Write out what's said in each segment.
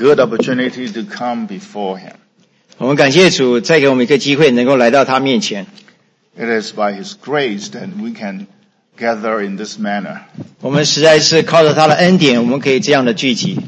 good opportunity to come before him. 我们感谢主再给我们一个机会能够来到他面前。 It is by his grace that we can gather in this manner. 我们实在是靠着他的恩典，我们可以这样的聚集。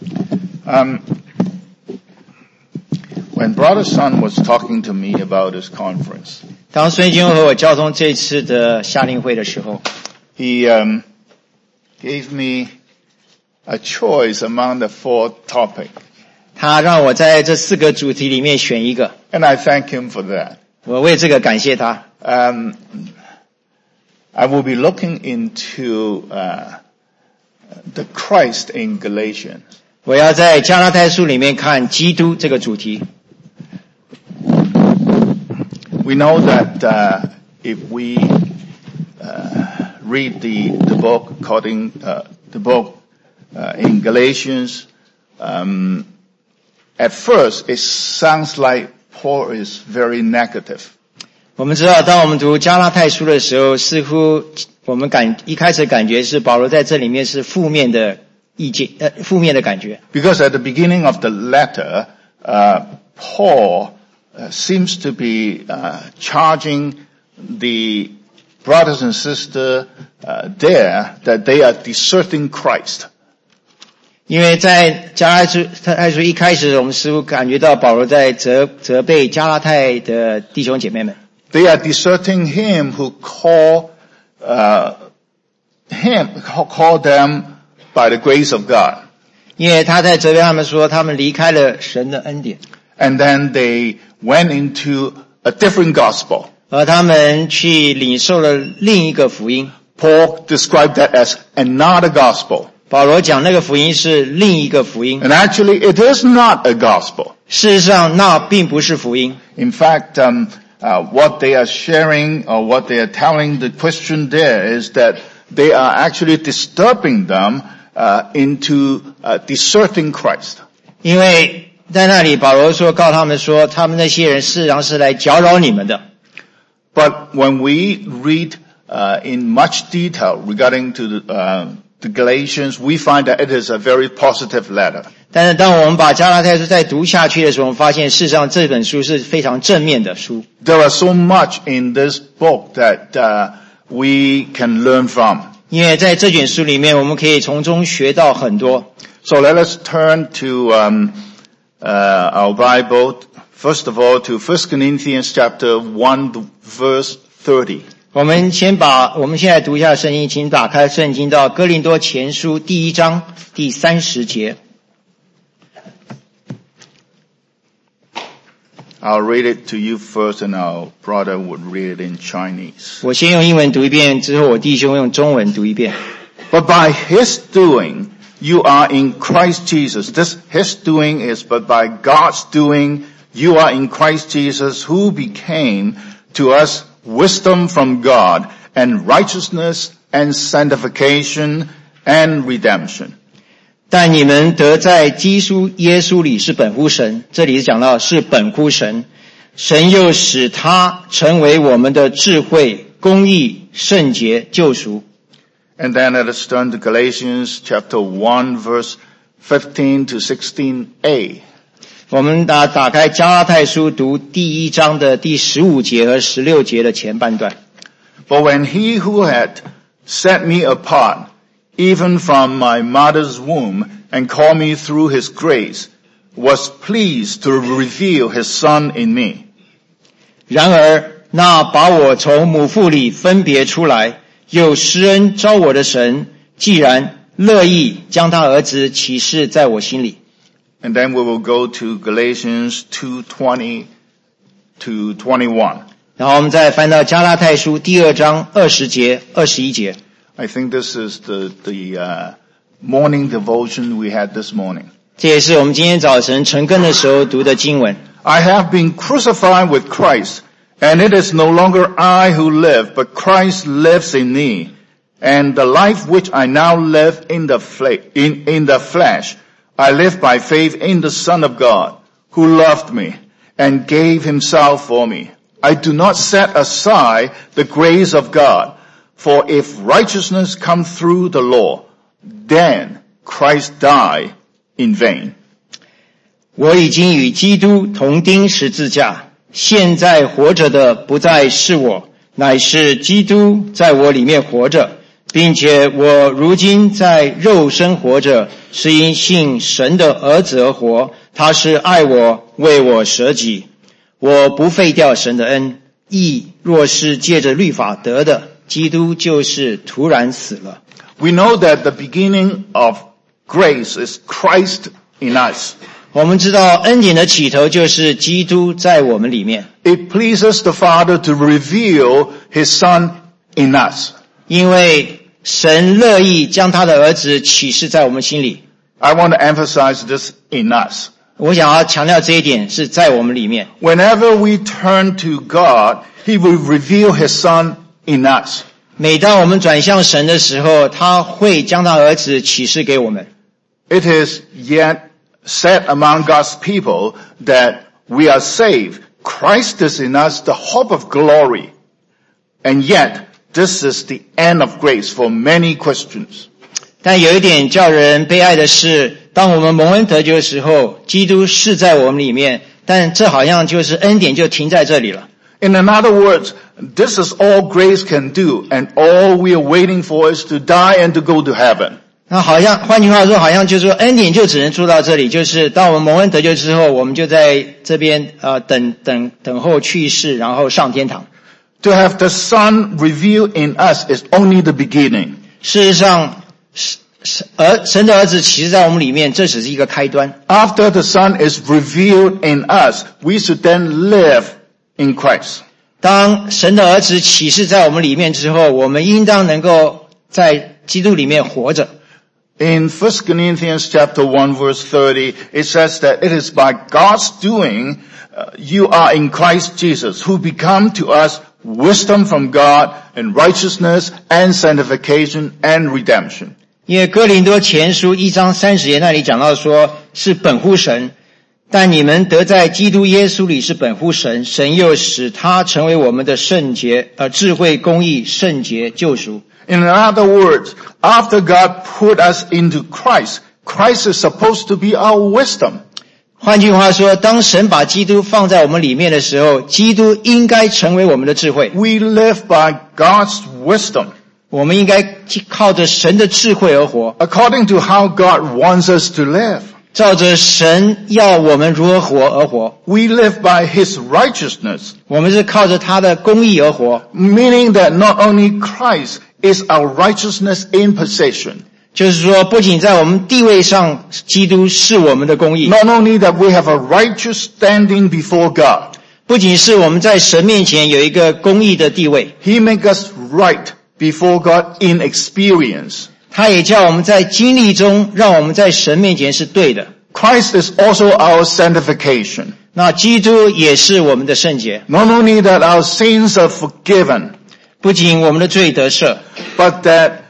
When Brother Sun was talking to me about this conference, 当孙军和我交通这次的夏令会的时候， he gave me a choice among the 4 topics. 他让我在这4个主题里面选一个， And I thank him for that. 我为这个感谢他。 I will be looking into the Christ in Galatians. 我要在加拉太书里面看基督这个主题。 We know that if we read the book according the book in Galatians, at first it sounds like Paul is very negative. 我们知道，当我们读加拉太书的时候，似乎我们一开始感觉是保罗在这里面是负面的意见，负面的感觉。 Because at the beginning of the letter, Paul seems to be charging the brothers and sisters there that they are deserting Christ. 因为在加拉太书一开始，我们似乎感觉到保罗在责备加拉太的弟兄姐妹们。 They are deserting him who called them by the grace of God. 因为他在责备他们说，他们离开了神的恩典。 And then they went into a different gospel. 而他们去领受了另一个福音。 Paul described that as another gospel. 保罗讲那个福音是另一个福音。 And actually it is not a gospel. 事实上，那并不是福音。 In fact, what they are sharing or what they are telling the Christian there is that they are actually disturbing them into deserting Christ. 因为在那里保罗说告他们说，他们那些人事实上是来搅扰你们的。 But when we read in much detail regarding to the Galatians, we find that it is a very positive letter. 但是当我们把加拉太书再读下去的时候，我们发现事实上这本书是非常正面的书。 There are so much in this book that we can learn from. 因为在这卷书里面，我们可以从中学到很多。 So let us turn to our Bible, first of all, to 1 Corinthians chapter 1, verse 30. 我们现在读一下圣经，请打开圣经到哥林多前书第1章第30节。 I'll read it to you first and our brother would read it in Chinese. 我先用英文读一遍，之后我弟兄用中文读一遍。 But by his doing, you are in Christ Jesus. This his doing is but by God's doing, you are in Christ Jesus, who became to us wisdom from God and righteousness and sanctification and redemption. 但你们得在基督耶稣里是本乎神，这里讲到是本乎神，神又使他成为我们的智慧、公义、圣洁、救赎。 And then let us turn to Galatians chapter 1 verse 15 to 16a. 我们打开加拉太书读第1章的第15节和16节的前半段。 But when he who had set me apart, even from my mother's womb, and called me through his grace, was pleased to reveal his son in me. 然而那把我从母腹里分别出来，又施恩召我的神，既然乐意将他儿子启示在我心里。 And then we will go to Galatians 2:20 to 21. 然后我们再翻到加拉太书第2章20节、21节。 I think this is the morning devotion we had this morning. 这也是我们今天早晨晨更的时候读的经文。 I have been crucified with Christ, and it is no longer I who live, but Christ lives in me. And the life which I now live in the flesh, I live by faith in the Son of God, who loved me and gave himself for me. I do not set aside the grace of God, for if righteousness come through the law, then Christ died in vain. 我已经与基督同钉十字架，现在活着的不再是我，乃是基督在我里面活着，并且我如今在肉身活着，是因信神的儿子而活，他是爱我，为我舍己。我不废掉神的恩，义若是借着律法得的，基督就是突然死了。 We know that the beginning of grace is Christ in us. 我们知道恩典的起头就是基督在我们里面， It pleases the Father to reveal His Son in us. 因为神乐意将他的儿子启示在我们心里。 I want to emphasize this in us. 我想要强调这一点是在我们里面。 Whenever we turn to God, He will reveal His Son in us. 每当我们转向神的时候，他会将他儿子启示给我们。 It is yet said among God's people that we are saved. Christ is in us, the hope of glory. And yet, this is the end of grace for many Christians. 但有一点叫人悲哀的是，当我们蒙恩得救的时候，基督是在我们里面，但这好像就是恩典就停在这里了。 In other words, this is all grace can do, and all we are waiting for is to die and to go to heaven. 那好像换句话说，好像就是说恩典就只能做到这里，就是当我们蒙恩得救之后，我们就在这边等候去世，然后上天堂。 To have the Son revealed in us is only the beginning. 事实上，神的儿子启示在我们里面，这只是一个开端。 After the Son is revealed in us, we should then live in Christ. 当神的儿子启示在我们里面之后，我们应当能够在基督里面活着。 In 1 Corinthians chapter 1 verse 30, it says that it is by God's doing you are in Christ Jesus, who become to us wisdom from God and righteousness and sanctification and redemption. 因为哥林多前书1章30节那里讲到说，是本乎神，但你们得在基督耶稣里是本乎神，神又使他成为我们的圣洁，智慧、公义、圣洁、救赎。 In other words, after God put us into Christ, Christ is supposed to be our wisdom. 换句话说，当神把基督放在我们里面的时候，基督应该成为我们的智慧。 We live by God's wisdom, 我们应该靠着神的智慧而活， according to how God wants us to live. 照着神要我们如何活而活。 We live by His righteousness, 我们是靠着他的公义而活， meaning that not only Christ is our righteousness in possession, 就是说，不仅在我们地位上，基督是我们的公义， not only that we have a righteous standing before God, 不仅是我们在神面前有一个公义的地位， He makes us right before God in experience. 他也叫我们在经历中，让我们在神面前是对的。 Christ is also our sanctification. 那基督也是我们的圣洁， Not only that our sins are forgiven, 不仅我们的罪得赦， but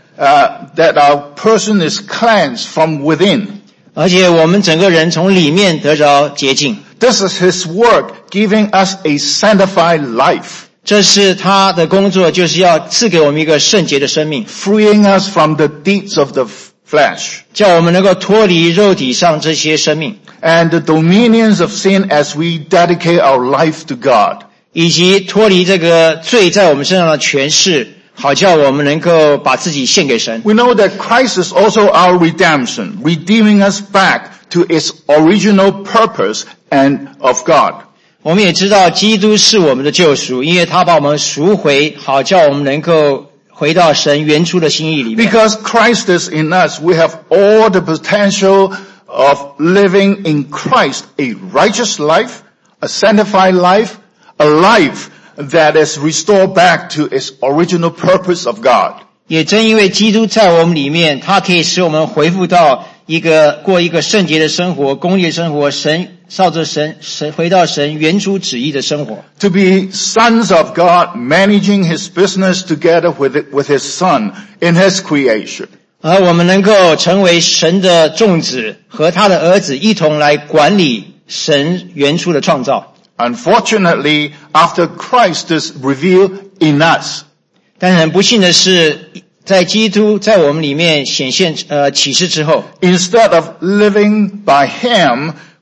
that our person is cleansed from within. 而且我们整个人从里面得着洁净。 This is His work, giving us a sanctified life, 这是他的工作，就是要赐给我们一个圣洁的生命， freeing us from the deeds of the flesh 叫我们能够脱离肉体上这些生命， and the dominions of sin as we dedicate our life to God. 以及脱离这个罪在我们身上的权势，好叫我们能够把自己献给神。 We know that Christ is also our redemption, redeeming us back to its original purpose and of God. 我们也知道基督是我们的救赎，因为他把我们赎回，好叫我们能够回到神原初的心意里面。 Because Christ is in us, we have all the potential of living in Christ, a righteous life, a sanctified life, a life that is restored back to its original purpose of God. 也正因为基督在我们里面，他可以使我们恢复到过一个圣洁的生活、公义的生活，照着神回到神原初旨意的生活。 To be sons of God, managing His business together with His Son in His creation. 而我们能够成为神的众子，和他的儿子一同来管理神原初的创造。 Unfortunately, after Christ is revealed in us, 但很不幸的是，在基督在我们里面显现启示之后， instead of living by Him,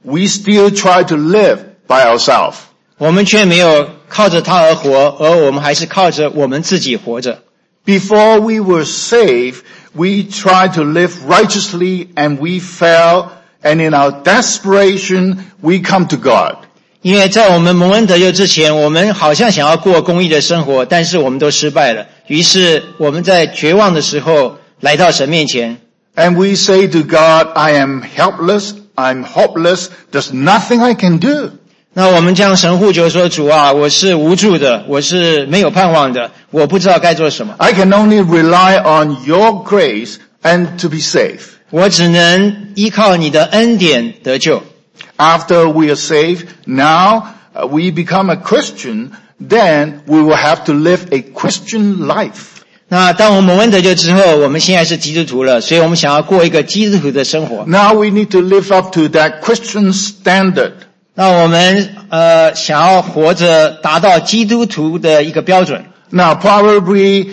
we still try to live by ourselves. 我们却没有靠着他而活，而我们还是靠着我们自己活着。 Before we were saved, we tried to live righteously and we fell, and in our desperation, we come to God. 因为在我们蒙恩得救之前，我们好像想要过公义的生活，但是我们都失败了。于是我们在绝望的时候来到神面前， And we say to God, I am helpless, I'm hopeless, there's nothing I can do. 那我们将神呼求说，主啊，我是无助的，我是没有盼望的，我不知道该做什么。 I can only rely on your grace and to be saved. 我只能依靠你的恩典得救。 After we are saved, now we become a Christian, then we will have to live a Christian life. 那当我们蒙恩得救之后，我们现在是基督徒了，所以我们想要过一个基督徒的生活。 Now we need to live up to that Christian standard. 那我们想要活着达到基督徒的一个标准。 Now probably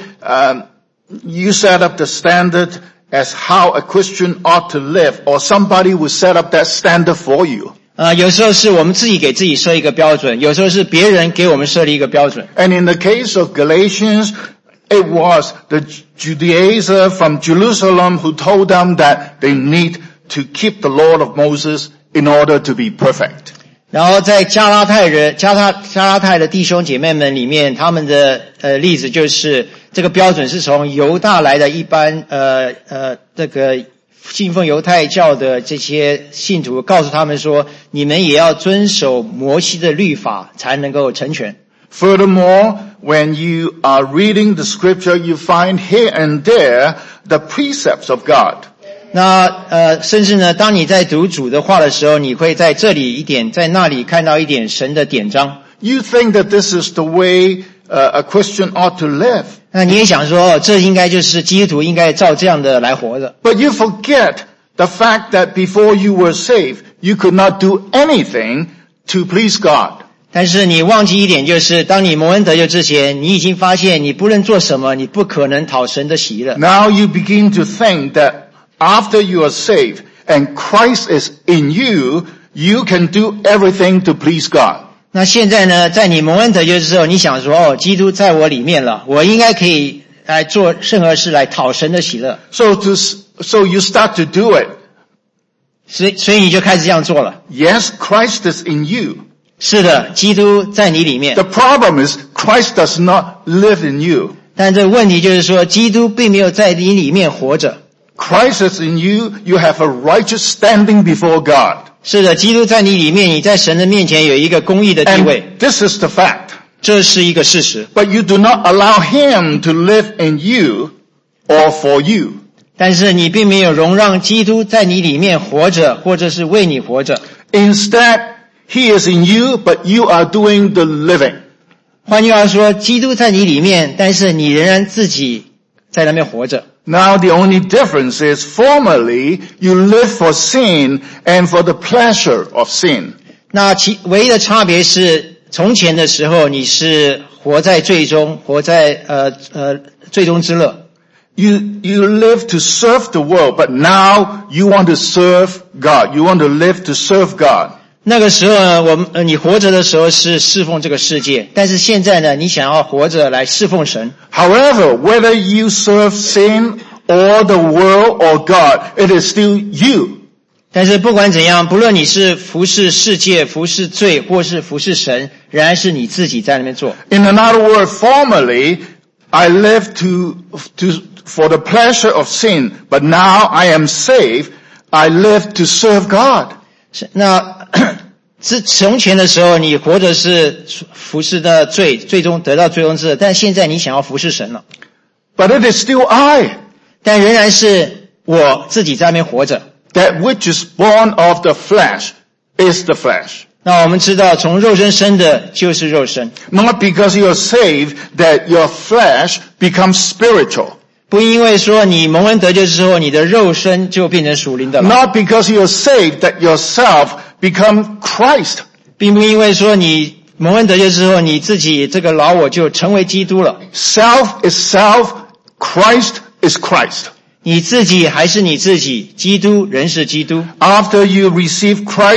you set up the standard as how a Christian ought to live, or somebody will set up that standard for you. 有时候是我们自己给自己设一个标准，有时候是别人给我们设立一个标准。 And in the case of Galatians, it was the Judaizer from Jerusalem who told them that they need to keep the law of Moses in order to be perfect. 然后在加拉太的弟兄姐妹们里面，他们的例子就是这个标准是从犹大来的一般这个信奉犹太教的这些信徒告诉他们说，你们也要遵守摩西的律法才能够成全。 Furthermore, when you are reading the scripture, you find here and there the precepts of God. 那甚至呢，当你在读主的话的时候，你会在这里一点，在那里看到一点神的典章。 You think that this is the way a Christian ought to live. 那你也想说，这应该就是基督徒应该照这样的来活的。 But you forget the fact that before you were saved, you could not do anything to please God. 但是你忘记一点，就是当你蒙恩得救之前，你已经发现你不论做什么，你不可能讨神的喜悦。 Now you begin to think that after you are saved and Christ is in you, you can do everything to please God. 那现在呢，在你蒙恩得救之后，你想说，基督在我里面了，我应该可以来做任何事来讨神的喜乐。 So you start to do it. 所以你就开始这样做了。 Yes, Christ is in you. 是的，基督在你里面。 The problem is Christ does not live in you. 但这个问题就是说，基督并没有在你里面活着。 Christ is in you, you have a righteous standing before God. 是的，基督在你里面，你在神的面前有一个公义的地位， And this is the fact. 这是一个事实。 But you do not allow him to live in you or for you. 但是你并没有容让基督在你里面活着，或者是为你活着。 Instead, he is in you, but you are doing the living. 换句话说，基督在你里面，但是你仍然自己在那边活着。 Now the only difference is formerly you live for sin and for the pleasure of sin. 那唯一的差别是，从前的时候你是活在罪中，活在罪中之乐。 You live to serve the world, but now you want to serve God. You want to live to serve God. 那个时候呢，你活着的时候是侍奉这个世界，但是现在呢，你想要活着来侍奉神。 However, whether you serve sin or the world or God, it is still you. 但是不管怎样，不论你是服侍世界、服侍罪，或是服侍神，仍然是你自己在那边做。 In another word, formerly, I lived for the pleasure of sin, but now I am saved, I live to serve God. 那从前的时候，你活着是服侍的罪，最终得到最终之乐，但现在你想要服侍神了。 But it is still I. 但仍然是我自己在那边活着。 That which is born of the flesh is the flesh. 那我们知道，从肉身生的就是肉身。 Not because you are saved that your flesh becomes spiritual. 不因为说你蒙恩得救之后，你的肉身就变成属灵的了。 Not because you are saved that yourself become Christ. 并不因为说你蒙恩得救之后，你自己这个老我就成为基督了。 Self is self, Christ is Christ. 你自己还是你自己，基督仍是基督。 After you receive Christ,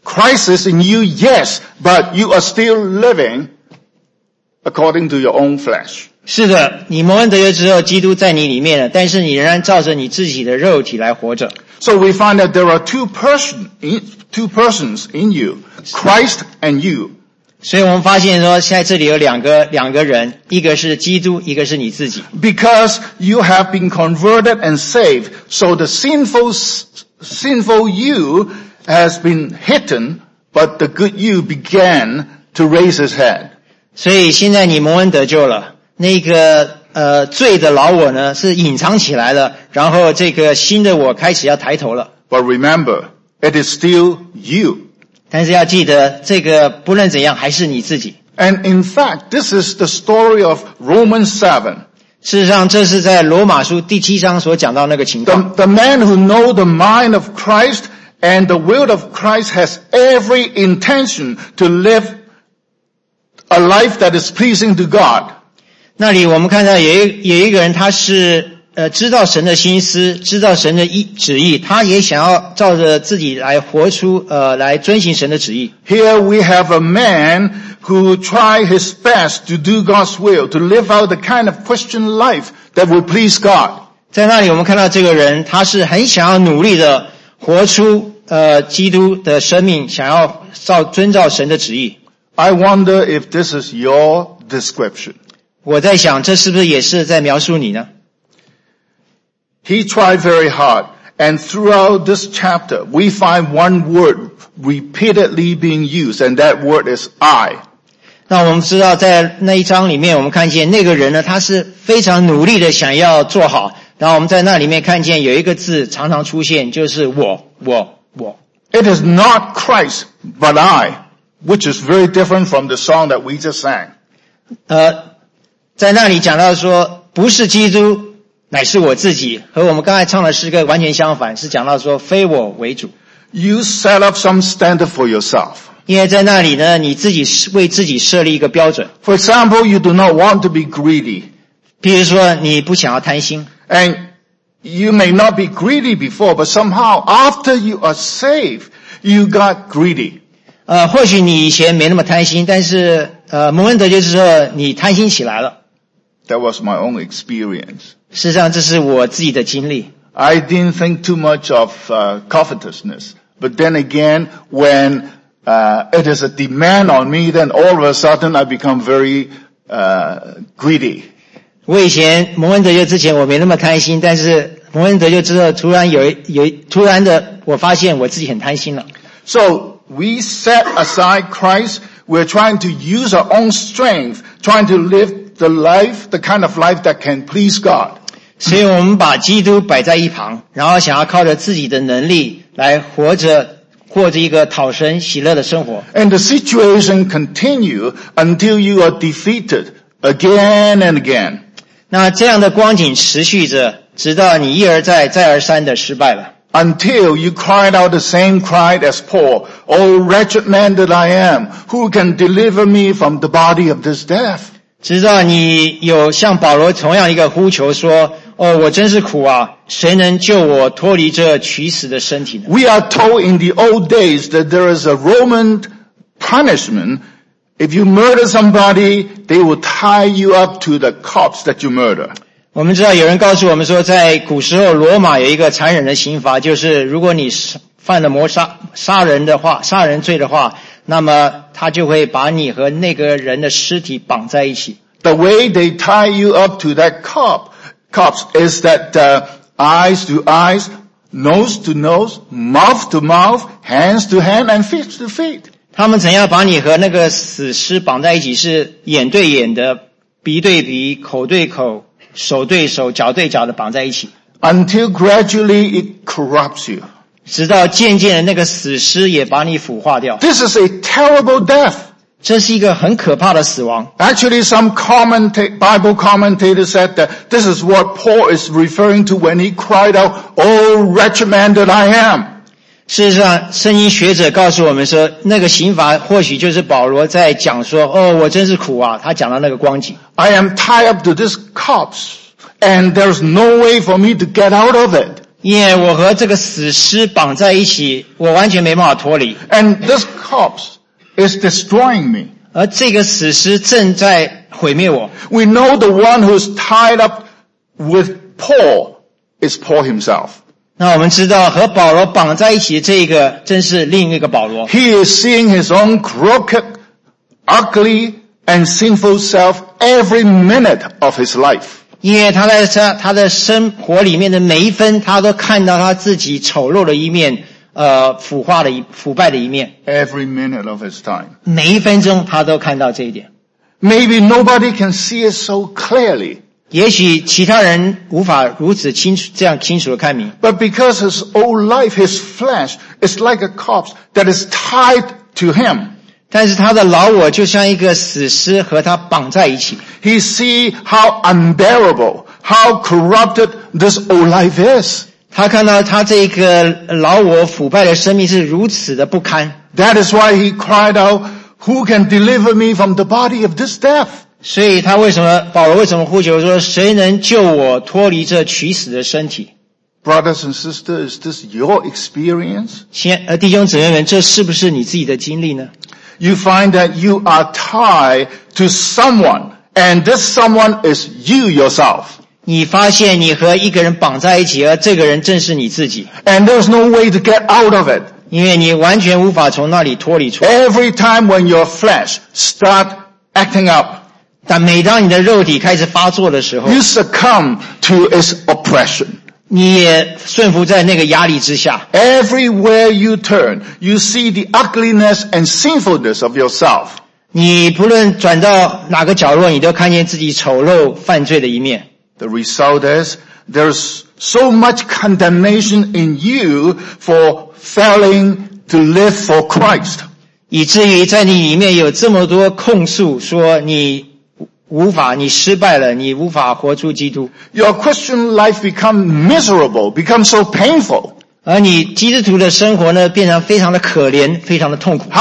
Christ is in you, yes, but you are still living according to your own flesh. 是的，你蒙恩得救之后，基督在你里面了，但是你仍然照着你自己的肉体来活着。 So we find that there are two persons in you, Christ and you. 所以我们发现说，现在这里有两个人，一个是基督，一个是你自己。 Because you have been converted and saved, so the sinful you has been hidden, but the good you began to raise his head. 所以现在你蒙恩得救了，那个罪的老我呢是隐藏起来了，然后这个新的我开始要抬头了。 But remember, it is still you. 但是要记得，这个不论怎样还是你自己。 And in fact, this is the story of Romans 7. 事实上，这是在罗马书第7章所讲到那个情况。 The man who knows the mind of Christ and the will of Christ has every intention to live a life that is pleasing to God. 那里我们看到有一个人，他是知道神的心思，知道神的旨意，他也想要照着自己来活出来遵行神的旨意。 Here we have a man who tried his best to do God's will, to live out the kind of Christian life that will please God. 在那里我们看到这个人，他是很想要努力的活出基督的生命，想要遵照神的旨意。 I wonder if this is your description. 我在想，这是不是也是在描述你呢？ He tried very hard, and throughout this chapter, we find one word repeatedly being used, and that word is I. 那我们知道，在那一章里面，我们看见那个人呢，他是非常努力的想要做好。然后我们在那里面看见有一个字常常出现，就是我。 It is not Christ, but I, which is very different from the song that we just sang. 在那里讲到说，不是基督，乃是我自己，和我们刚才唱的诗歌完全相反，是讲到说非我为主。 You set up some standard for yourself. 因为在那里呢，你自己为自己设立一个标准。 For example, you do not want to be greedy. 比如说，你不想要贪心。 And you may not be greedy before, but somehow after you are saved, you got greedy. 或许你以前没那么贪心，但是蒙恩得救之后，你贪心起来了。 That was my own experience. 事实上，这是我自己的经历。 I didn't think too much of covetousness. But then again, when it is a demand on me, then all of a sudden I become very greedy. 我以前蒙恩得救之前，我没那么贪心，但是蒙恩得救之后，突然的，我发现我自己很贪心了。 So we set aside Christ. We're trying to use our own strength, trying to live the kind of life that can please God. 所以我们把基督摆在一旁，然后想要靠着自己的能力来过着一个讨神喜乐的生活。 And the situation continue until you are defeated again and again. 那这样的光景持续着，直到你一而再再而三的失败了。 Until you cried out the same cry as Paul, "O wretched man that I am, who can deliver me from the body of this death?" 直到你有像保罗同样一个呼求说，我真是苦啊，谁能救我脱离这取死的身体呢？ We are told in the old days that there is a Roman punishment. If you murder somebody, they will tie you up to the corpse that you murder. 我们知道有人告诉我们说，在古时候罗马有一个残忍的刑罚，就是如果你犯了杀人罪的话，那么他就会把你和那个人的尸体绑在一起。 The way they tie you up to that corpse is that eyes to eyes, nose to nose, mouth to mouth, hands to hand, and feet to feet. 他们怎样把你和那个死尸绑在一起？是眼对眼的，鼻对鼻，口对口，手对手，脚对脚的绑在一起。 Until gradually it corrupts you. 直到渐渐的那个死尸也把你腐化掉。 This is a terrible death. 这是一个很可怕的死亡。 Actually, some Bible commentators said that this is what Paul is referring to when he cried out, "Oh, wretched man that I am." 事实上，圣经学者告诉我们说，那个刑罚或许就是保罗在讲说，我真是苦啊，他讲到那个光景。 I am tied up to this corpse, and there's no way for me to get out of it. 因为我和这个死尸绑在一起，我完全没办法脱离。 And this corpse is destroying me. 而这个死尸正在毁灭我。 We know the one who's tied up with Paul is Paul himself. 那我们知道和保罗绑在一起的这个正是另一个保罗。 He is seeing his own crooked, ugly, and sinful self every minute of his life. 因为他在他的生活里面的每一分，他都看到他自己丑陋的一面，腐败的一面。 Every minute of his time. 每一分钟他都看到这一点。 Maybe nobody can see it so clearly. 也许其他人无法如此这样清楚的看明。 But because his old life, his flesh, is like a corpse that is tied to him. 但是他的老我就像一个死尸和他绑在一起。 He see how unbearable, how corrupted this old life is. 他看到他这个老我腐败的生命是如此的不堪。 That is why he cried out, "Who can deliver me from the body of this death?" 所以保罗为什么呼求说，谁能救我脱离这取死的身体？ Brothers and sisters, is this your experience? 弟兄姊妹们，这是不是你自己的经历呢？ You find that you are tied to someone, and this someone is you yourself. 你发现你和一个人绑在一起，而这个人正是你自己， And there's no way to get out of it. 因为你完全无法从那里脱离出来。 Every time when your flesh start acting up, 但每当你的肉体开始发作的时候， you succumb to its oppression. 你也顺服在那个压力之下。 Everywhere you turn, you see the ugliness and sinfulness of yourself. 你不论转到哪个角落，你都看见自己丑陋犯罪的一面。 The result is there's so much condemnation in you for failing to live for Christ. 以至于在你里面有这么多控诉，说你失败了，你无法活出基督。 Your Christian life become miserable, become so painful. 而你基督徒的生活呢，变成非常的可怜，非常的痛苦。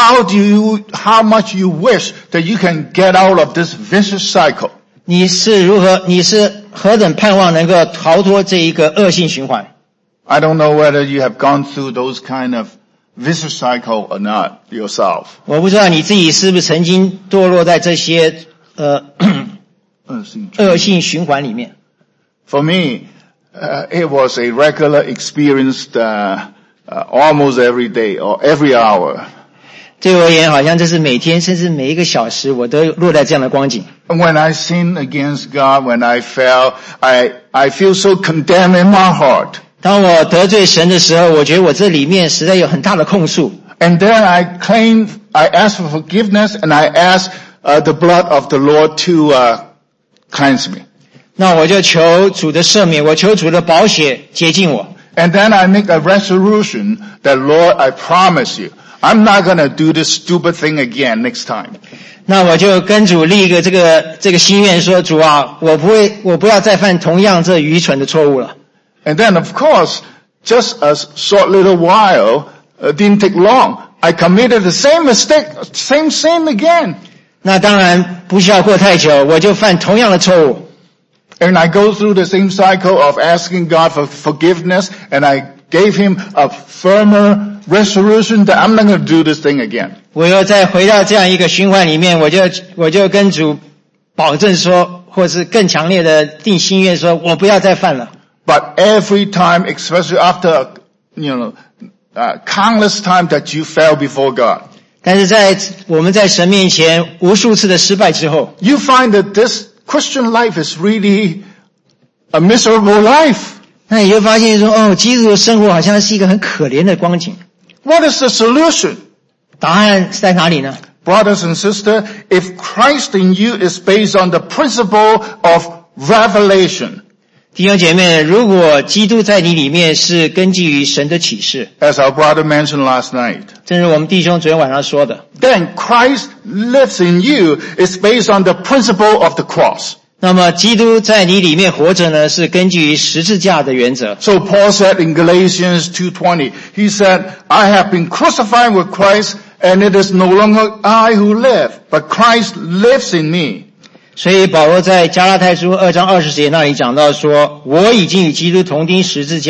How much you wish that you can get out of this vicious cycle. 你是何等盼望能够逃脱这一个恶性循环。 I don't know whether you have gone through those kind of vicious cycle or not yourself. 我不知道你自己是不是曾经堕落在这些恶性循环里面。 For me, it was a regular experience almost every day or every hour. 对我而言，好像这是每天甚至每一个小时，我都落在这样的光景。 When I sin against God, when I fell, I feel so condemned in my heart. 当我得罪神的时候，我觉得我这里面实在有很大的控诉。 And then I ask for forgiveness, and I ask the blood of the Lord to cleanse me. 那我就求主的赦免，我求主的宝血洁净我。 And then I make a resolution that, Lord, I promise you, I'm not going to do this stupid thing again next time. 那我就跟主立一个这个心愿，说主啊，我不要再犯同样这愚蠢的错误了。 And then, of course, just a short little while, didn't take long, I committed the same mistake, same sin again. 那当然不需要过太久，我就犯同样的错误。 And I go through the same cycle of asking God for forgiveness, and I gave him a firmer resolution that I'm not going to do this thing again. 我又再回到这样一个循环里面，我就跟主保证说，或是更强烈的定心愿说，我不要再犯了。 But every time, especially after, countless time that you fell before God, 但是我们在神面前无数次的失败之后， you find that this Christian life is really a miserable life. 那你就发现说，基督的生活好像是一个很可怜的光景。 What is the solution? 答案在哪里呢？ Brothers and sisters, if Christ in you is based on the principle of revelation, 弟兄姐妹，如果基督在你里面是根基于神的启示， as our brother mentioned last night, 正如我们弟兄昨天晚上说的， then Christ lives in you is based on the principle of the cross. 那么基督在你里面活着呢，是根据于十字架的原则。 So Paul said in Galatians 2:20, he said, I have been crucified with Christ, and it is no longer I who live, but Christ lives in me. 所以保罗在加拉太书2章20节那里讲到说，我已经与基督同钉十字架，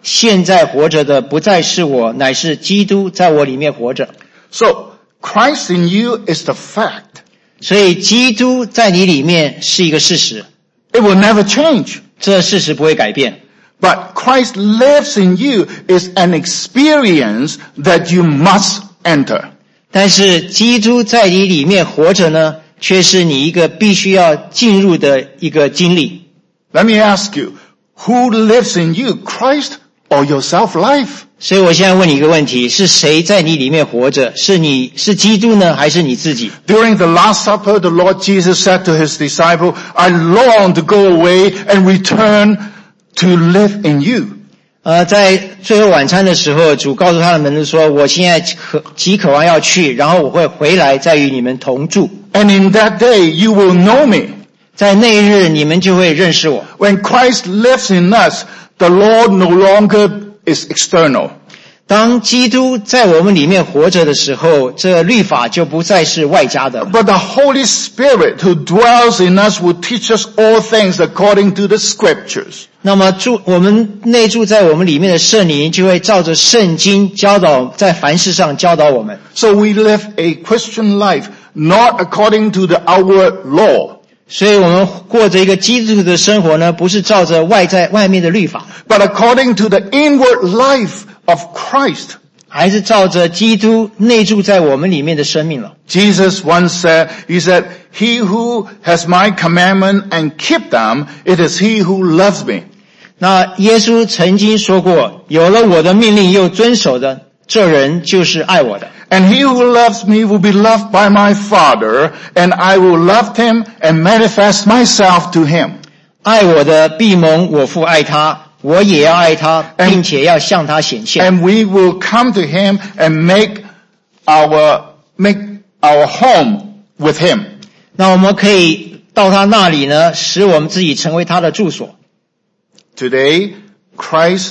现在活着的不再是我，乃是基督在我里面活着。 So, Christ in you is the fact. 所以基督在你里面是一个事实， It will never change. 这事实不会改变。 But Christ lives in you is an experience that you must enter. 但是基督在你里面活着呢，却是你一个必须要进入的一个经历。 Let me ask you, who lives in you, Christ or your self-life? 所以我现在问你一个问题，是谁在你里面活着？是基督呢，还是你自己？ During the Last Supper, the Lord Jesus said to his disciple, I long to go away and return to live in you. 在最后晚餐的时候，主告诉他的门徒说，我现在极渴望要去，然后我会回来再与你们同住。 And in that day, you will know me. 在那一日，你们就会认识我。 When Christ lives in us, the Lord no longer is external. 当基督在我们里面活着的时候，这律法就不再是外加的。 But the Holy Spirit who dwells in us will teach us all things according to the scriptures. 那么我们内住在我们里面的圣灵就会照着圣经教导，在凡事上教导我们。 So we live a Christian life not according to the outward law. 所以我们过着一个基督的生活呢，不是照着外面的律法， But according to the inward life of Christ. 还是照着基督内住在我们里面的生命了。 Jesus once said, he said, he who has my commandment and keep them, it is he who loves me. 那耶稣曾经说过，有了我的命令又遵守的，这人就是爱我的。 And he who loves me will be loved by my Father, and I will love him and manifest myself to him. 爱我的必蒙我父爱他，我也要爱他，并且要向他显现。 And we will come to him and make our home with him. 那我们可以到他那里呢，使我们自己成为他的住所。 Today, Christ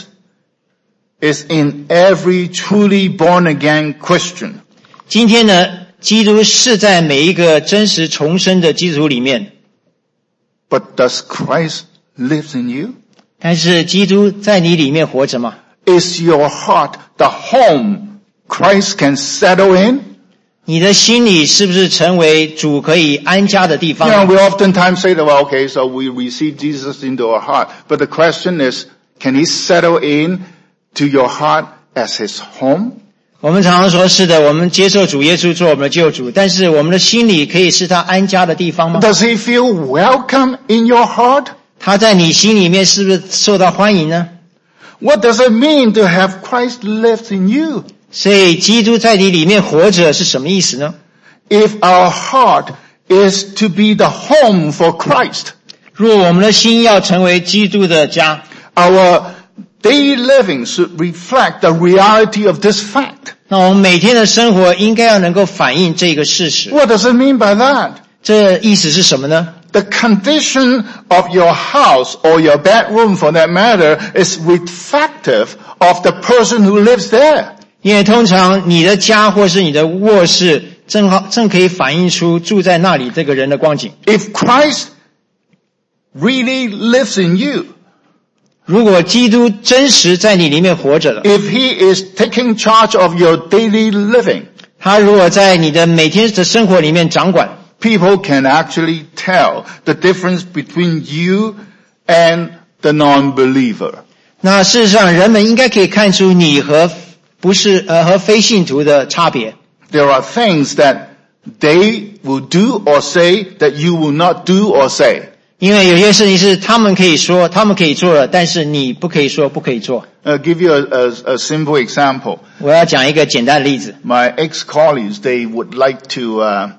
is in every truly born again Christian. 今天呢，基督是在每一个真实重生的基督徒里面， But does Christ live in you? 但是基督在你里面活着吗？ Is your heart the home Christ can settle in? 你的心里是不是成为主可以安家的地方 You know, we oftentimes say that, well, okay, so we receive Jesus into our heart. But the question is, can he settle in to your heart as his home? 我们常常说，是的，我们接受主耶稣做我们的救主，但是我们的心里可以是他安家的地方吗？ Does he feel welcome in your heart? 他在你心里面是不是受到欢迎呢？ What does it mean to have Christ live in you? 所以基督在你里面活着是什么意思呢？ If our heart is to be the home for Christ, 若我们的心要成为基督的家， our daily living should reflect the reality of this fact. 那我们每天的生活应该要能够反映这个事实。 What does it mean by that? 这意思是什么呢？ The condition of your house or your bedroom for that matter is reflective of the person who lives there. 因为通常你的家或是你的卧室正可以反映出住在那里这个人的光景。 If Christ really lives in you, 如果基督真实在你里面活着了， if he is taking charge of your daily living, 他如果在你的每天的生活里面掌管， people can actually tell the difference between you and the non-believer. 那事实上人们应该可以看出你和非信徒的差别。 There are things that they will do or say that you will not do or say. 因为有些事情是他们可以说，他们可以做了，但是你不可以说，不可以做。 Give you a simple example. 我要讲一个简单的例子。 My ex-colleagues, they would like to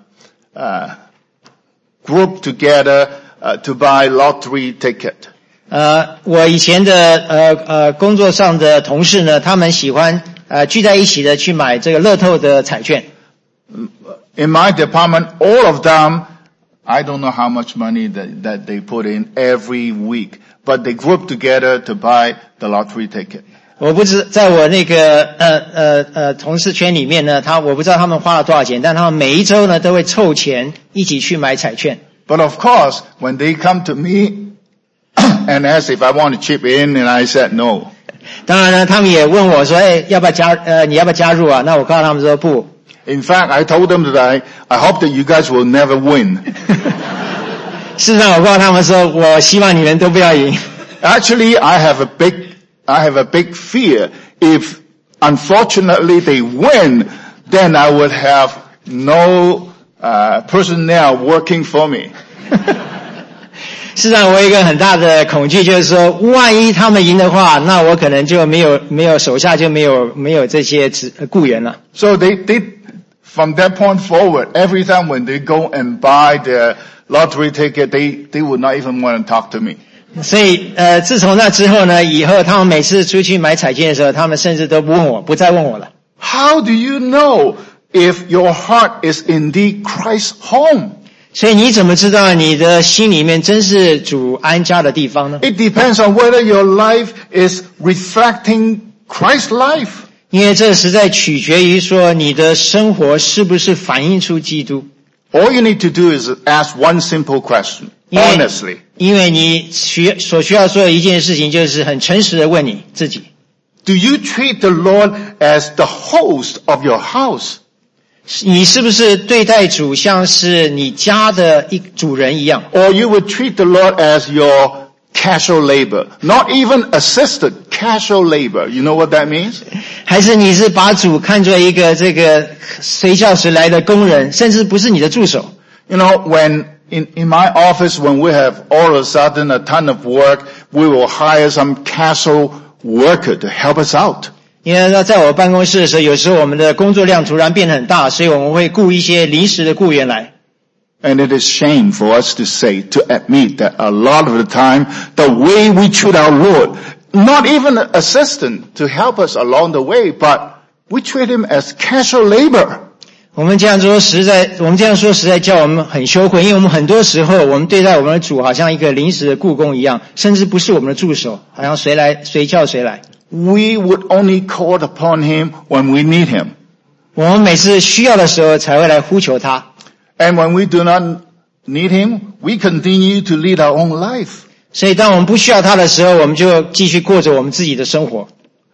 group together to buy lottery ticket. 我以前的工作上的同事呢，他们喜欢聚在一起的去买这个乐透的彩券。 In my department, all of them, I don't know how much money that they put in every week, but they group together to buy the lottery ticket. 我不知在我那个同事圈里面呢，我不知道他们花了多少钱，但他们每一周呢都会凑钱一起去买彩券。 But of course, when they come to me and ask if I want to chip in, and I said no. 当然呢，他们也问我说，你要不要加入啊？那我告诉他们说不。 In fact, I told them that I hope that you guys will never win. 事实上，我告诉他们说，我希望你们都不要赢。 Actually, I have a big fear. If unfortunately they win, then I would have no personnel working for me. 事实上，我有一个很大的恐惧，就是说，万一他们赢的话，那我可能就没有手下就没有这些雇员了。 So they from that point forward, every time when they go and buy their lottery ticket, they would not even want to talk to me. 所以自从那之后呢，以后他们每次出去买彩券的时候，他们甚至都不再问我了。 How do you know if your heart is indeed Christ's home? 所以你怎么知道你的心里面真是主安家的地方呢？ It depends on whether your life is reflecting Christ's life. 因为这实在取决于说你的生活是不是反映出基督。 All you need to do is ask one simple question, honestly. 因为你所需要做的一件事情就是很诚实的问你自己。 Do you treat the Lord as the host of your house? 你是不是对待主像是你家的主人一样？ Or you would treat the Lord as your casual labor, not even assisted, casual labor. You know what that means? 还是你是把主看作一个这个随叫随来的工人，甚至不是你的助手？ You know, when in my office, when we have all of a sudden a ton of work, we will hire some casual worker to help us out. 因为在我办公室的时候，有时候我们的工作量突然变得很大，所以我们会雇一些临时的雇员来。 And it is shame for us to admit that a lot of the time, the way we treat our Lord, not even an assistant to help us along the way, but we treat him as casual labor. 我们这样说实在叫我们很羞愧，因为我们很多时候我们对待我们的主好像一个临时的雇工一样，甚至不是我们的助手，好像随叫随来。 We would only call upon him when we need him. 我们每次需要的时候才会来呼求他。 And when we do not need him, we continue to lead our own life. 所以当我们不需要他的时候，我们就继续过着我们自己的生活。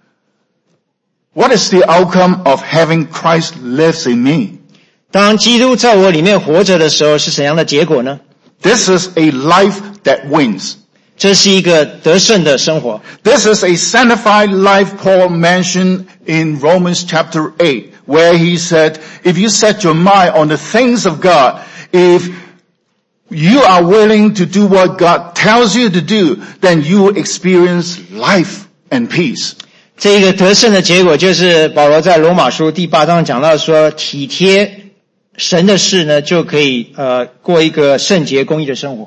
What is the outcome of having Christ lives in me? 当基督在我里面活着的时候，是怎样的结果呢？ This is a life that wins. 这是一个得胜的生活。 This is a sanctified life Paul mentioned in Romans chapter 8, where he said, if you set your mind on the things of God, if you are willing to do what God tells you to do, then you will experience life and peace. 这一个得胜的结果就是保罗在罗马书第8章讲到说，体贴神的事呢，就可以过一个圣洁公义的生活。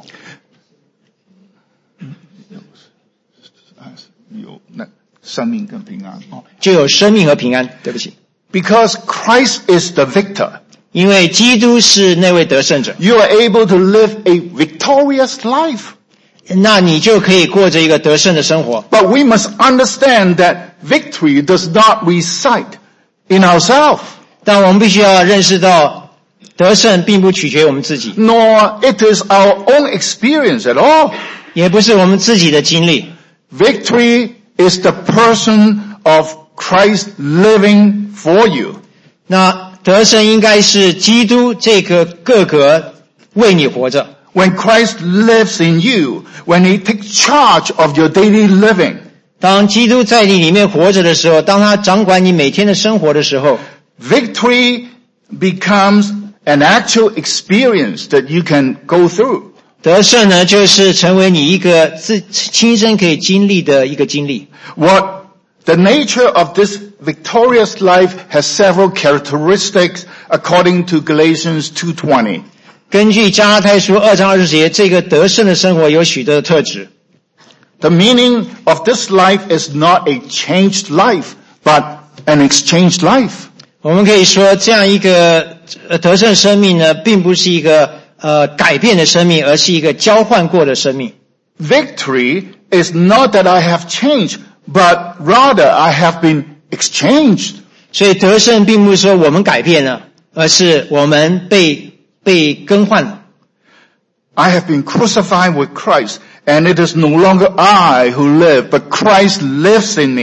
就有生命和平安。对不起。 Because Christ is the victor. 因为基督是那位得胜者。 You are able to live a victorious life. 那你就可以过着一个得胜的生活。 But we must understand that victory does not reside in ourselves. 但我们必须要认识到，得胜并不取决于我们自己。 Nor it is our own experience at all. 也不是我们自己的经历。 Victory is the person of Christ living for you. 那得胜应该是基督这个个格为你活着。 When Christ lives in you, when he takes charge of your daily living. 当基督在你里面活着的时候，当他掌管你每天的生活的时候， Victory becomes an actual experience that you can go through. 得胜呢，就是成为你一个亲身可以经历的一个经历。 What the nature of this victorious life has several characteristics according to Galatians 2:20. 根据加拉太书2章20节，这个得胜的生活有许多的特质。 The meaning of this life is not a changed life, but an exchanged life. 我们可以说，这样一个得胜生命呢，并不是一个改变的生命，而是一个交换过的生命。 Victory is not that I have changed, but rather I have been exchanged. 所以得胜并不是说我们改变了，而是我们被更换了。 I have been crucified with Christ, and it is no longer I who live, but Christ lives in me.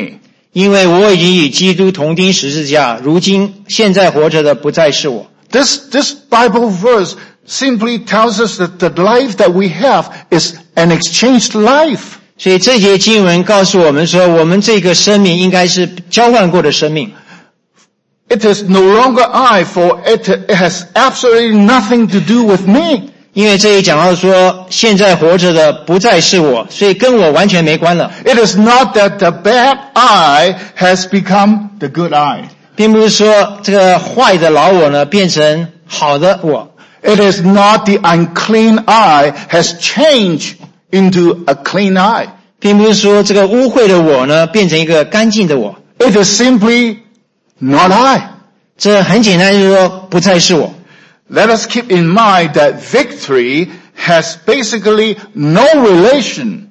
因为我已经与基督同钉十字架，如今现在活着的不再是我。 This Bible verse simply tells us that the life that we have is an exchanged life. 所以这节经文告诉我们说，我们这个生命应该是交换过的生命。 It is no longer I, for it has absolutely nothing to do with me. 因为这里讲到说，现在活着的不再是我，所以跟我完全没关了。 It is not that the bad I has become the good I. 并不是说这个坏的老我呢变成好的我。 It is not the unclean I has changed into a clean I. 并不是说这个污秽的我呢变成一个干净的我。 It is simply not I. 这很简单，就是说不再是我。 Let us keep in mind that victory has basically no relation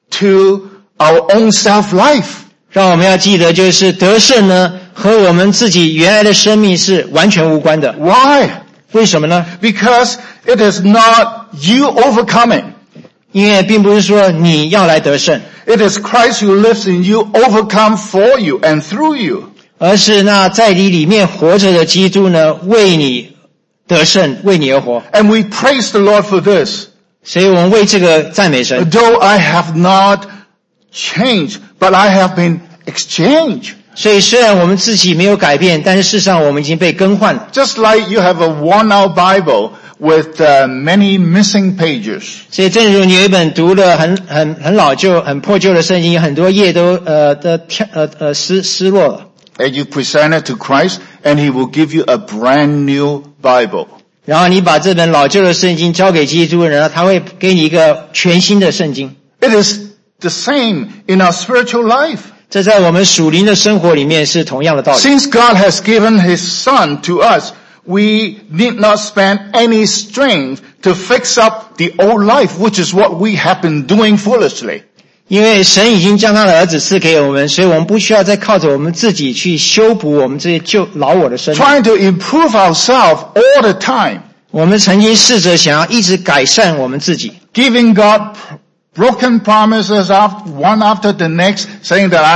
to our own self-life. 让我们要记得，就是得胜呢和我们自己原来的生命是完全无关的。 Why? 为什么呢？ Because it is not you overcoming. 因为并不是说你要来得胜， It is Christ who lives in you, overcome for you and through you. 而是那在你里面活着的基督呢为你得胜，为你而活。 And we praise the Lord for this. 所以我们为这个赞美神。 Though I have not changed, but I have been exchanged. 所以虽然我们自己没有改变，但是事实上我们已经被更换了。 Just like you have a worn-out Bible with many missing pages. 所以正如你有一本读了很老旧、很破旧的圣经，很多页都失落了。 And you present it to Christ, and He will give you a brand new Bible. 然后你把这本老旧的圣经交给基督，然后他会给你一个全新的圣经。 It is the same in our spiritual life. 这在我们属灵的生活里面是同样的道理。 Since God has given His Son to us, we need not spend any strength to fix up the old life, which is what we have been doing foolishly. 因为神已经将他的儿子赐给我们，所以我们不需要再靠着我们自己去修补我们这些旧老我的生命。 Trying to improve ourselves all the time. 我们曾经试着想要一直改善我们自己， Giving God broken promises one after the next, saying that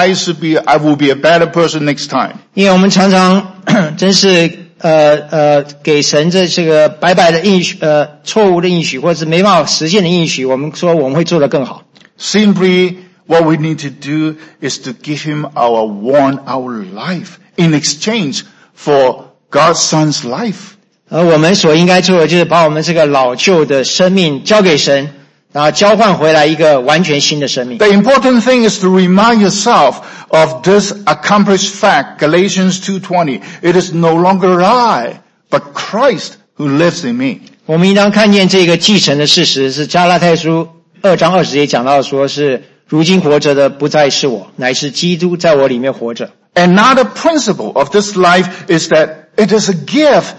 I will be a better person next time. 因为我们常常真是给神这个白白的应许，错误的应许，或者是没办法实现的应许，我们说我们会做得更好。 Simply, what we need to do is to give Him our worn-out life in exchange for God's Son's life. 而我们所应该做的就是把我们这个老旧的生命交给神，然后交换回来一个完全新的生命。 The important thing is to remind yourself of this accomplished fact, Galatians 2:20. It is no longer I, but Christ who lives in me. 我们应当看见这个继承的事实，是加拉太书2章20节讲到说是如今活着的不再是我，乃是基督在我里面活着。 Another principle of this life is that it is a gift,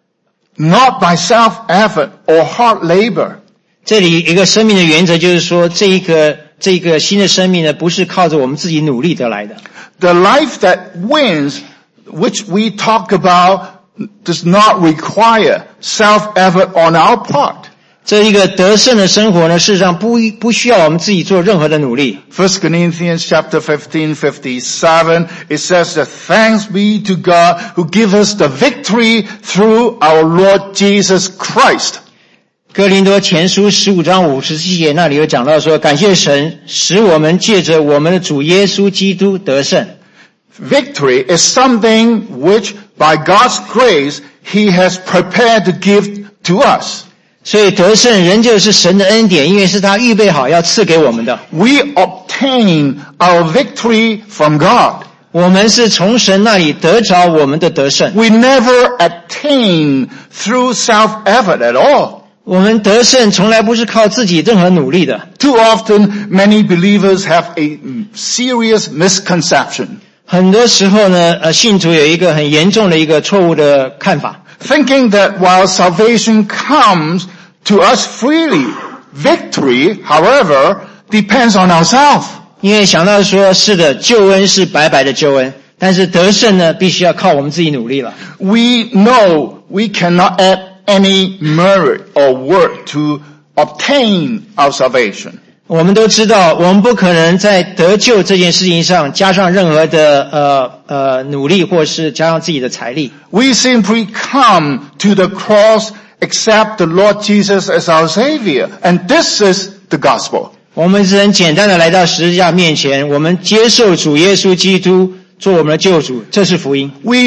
not by self-effort or hard labor. 这里一个生命的原则就是说，这个新的生命呢，不是靠着我们自己努力得来的。 The life that wins, which we talk about, does not require self-effort on our part. 这一个得胜的生活呢，事实上不需要我们自己做任何的努力。 1 Corinthians chapter 15:57, it says that thanks be to God who gives us the victory through our Lord Jesus Christ. 哥林多前书15章57节那里有讲到说，感谢神使我们借着我们的主耶稣基督得胜。 Victory is something which by God's grace He has prepared to give to us. 所以得胜仍旧是神的恩典，因为是他预备好要赐给我们的。 We obtain our victory from God. 我们是从神那里得着我们的得胜。 We never attain through self-effort at all. 我们得胜从来不是靠自己任何努力的。 Too often, many believers have a serious misconception. 很多时候呢，信徒有一个很严重的一个错误的看法， Thinking that while salvation comes to us freely, victory, however, depends on ourselves. 因为想到说是的，救恩是白白的救恩，但是得胜呢，必须要靠我们自己努力了。 We know we cannot add any merit or work to obtain our salvation. 我们都知道，我们不可能在得救这件事情上加上任何的努力，或是加上自己的财力。 We simply come to the cross, accept the Lord Jesus as our Savior, and this is the gospel. 我们只能简单的来到十字架面前，我们接受主耶稣基督做我们的救主，这是福音。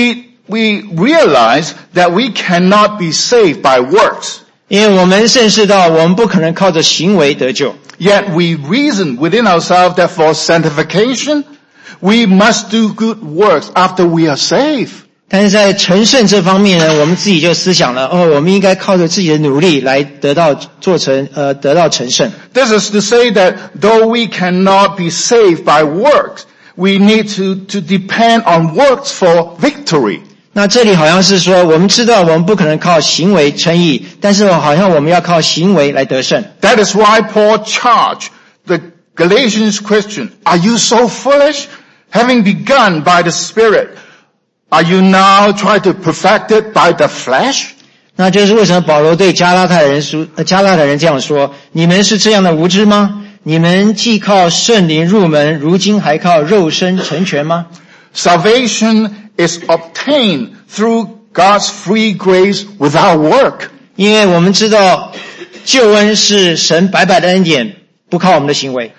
We realize that we cannot be saved by works. 因为我们认识到，我们不可能靠着行为得救。 Yet we reason within ourselves that for sanctification, we must do good works after we are saved. 但是在成圣这方面呢，我们自己就思想了，我们应该靠着自己的努力来得到成圣。 This is to say that though we cannot be saved by works, we need to depend on works for victory. 那这里好像是说，我们知道我们不可能靠行为称义，但是好像我们要靠行为来得胜。 That is why Paul charged the Galatians Christian, are you so foolish? Having begun by the Spirit, are you now trying to perfect it by the flesh? 那就是为什么保罗对加拉太人这样说，你们是这样的无知吗？你们既靠圣灵入门，如今还靠肉身成全吗？ Salvation is obtained through God's free grace without work. 因为我们知道救恩是神白白的恩典，不靠我们的行为。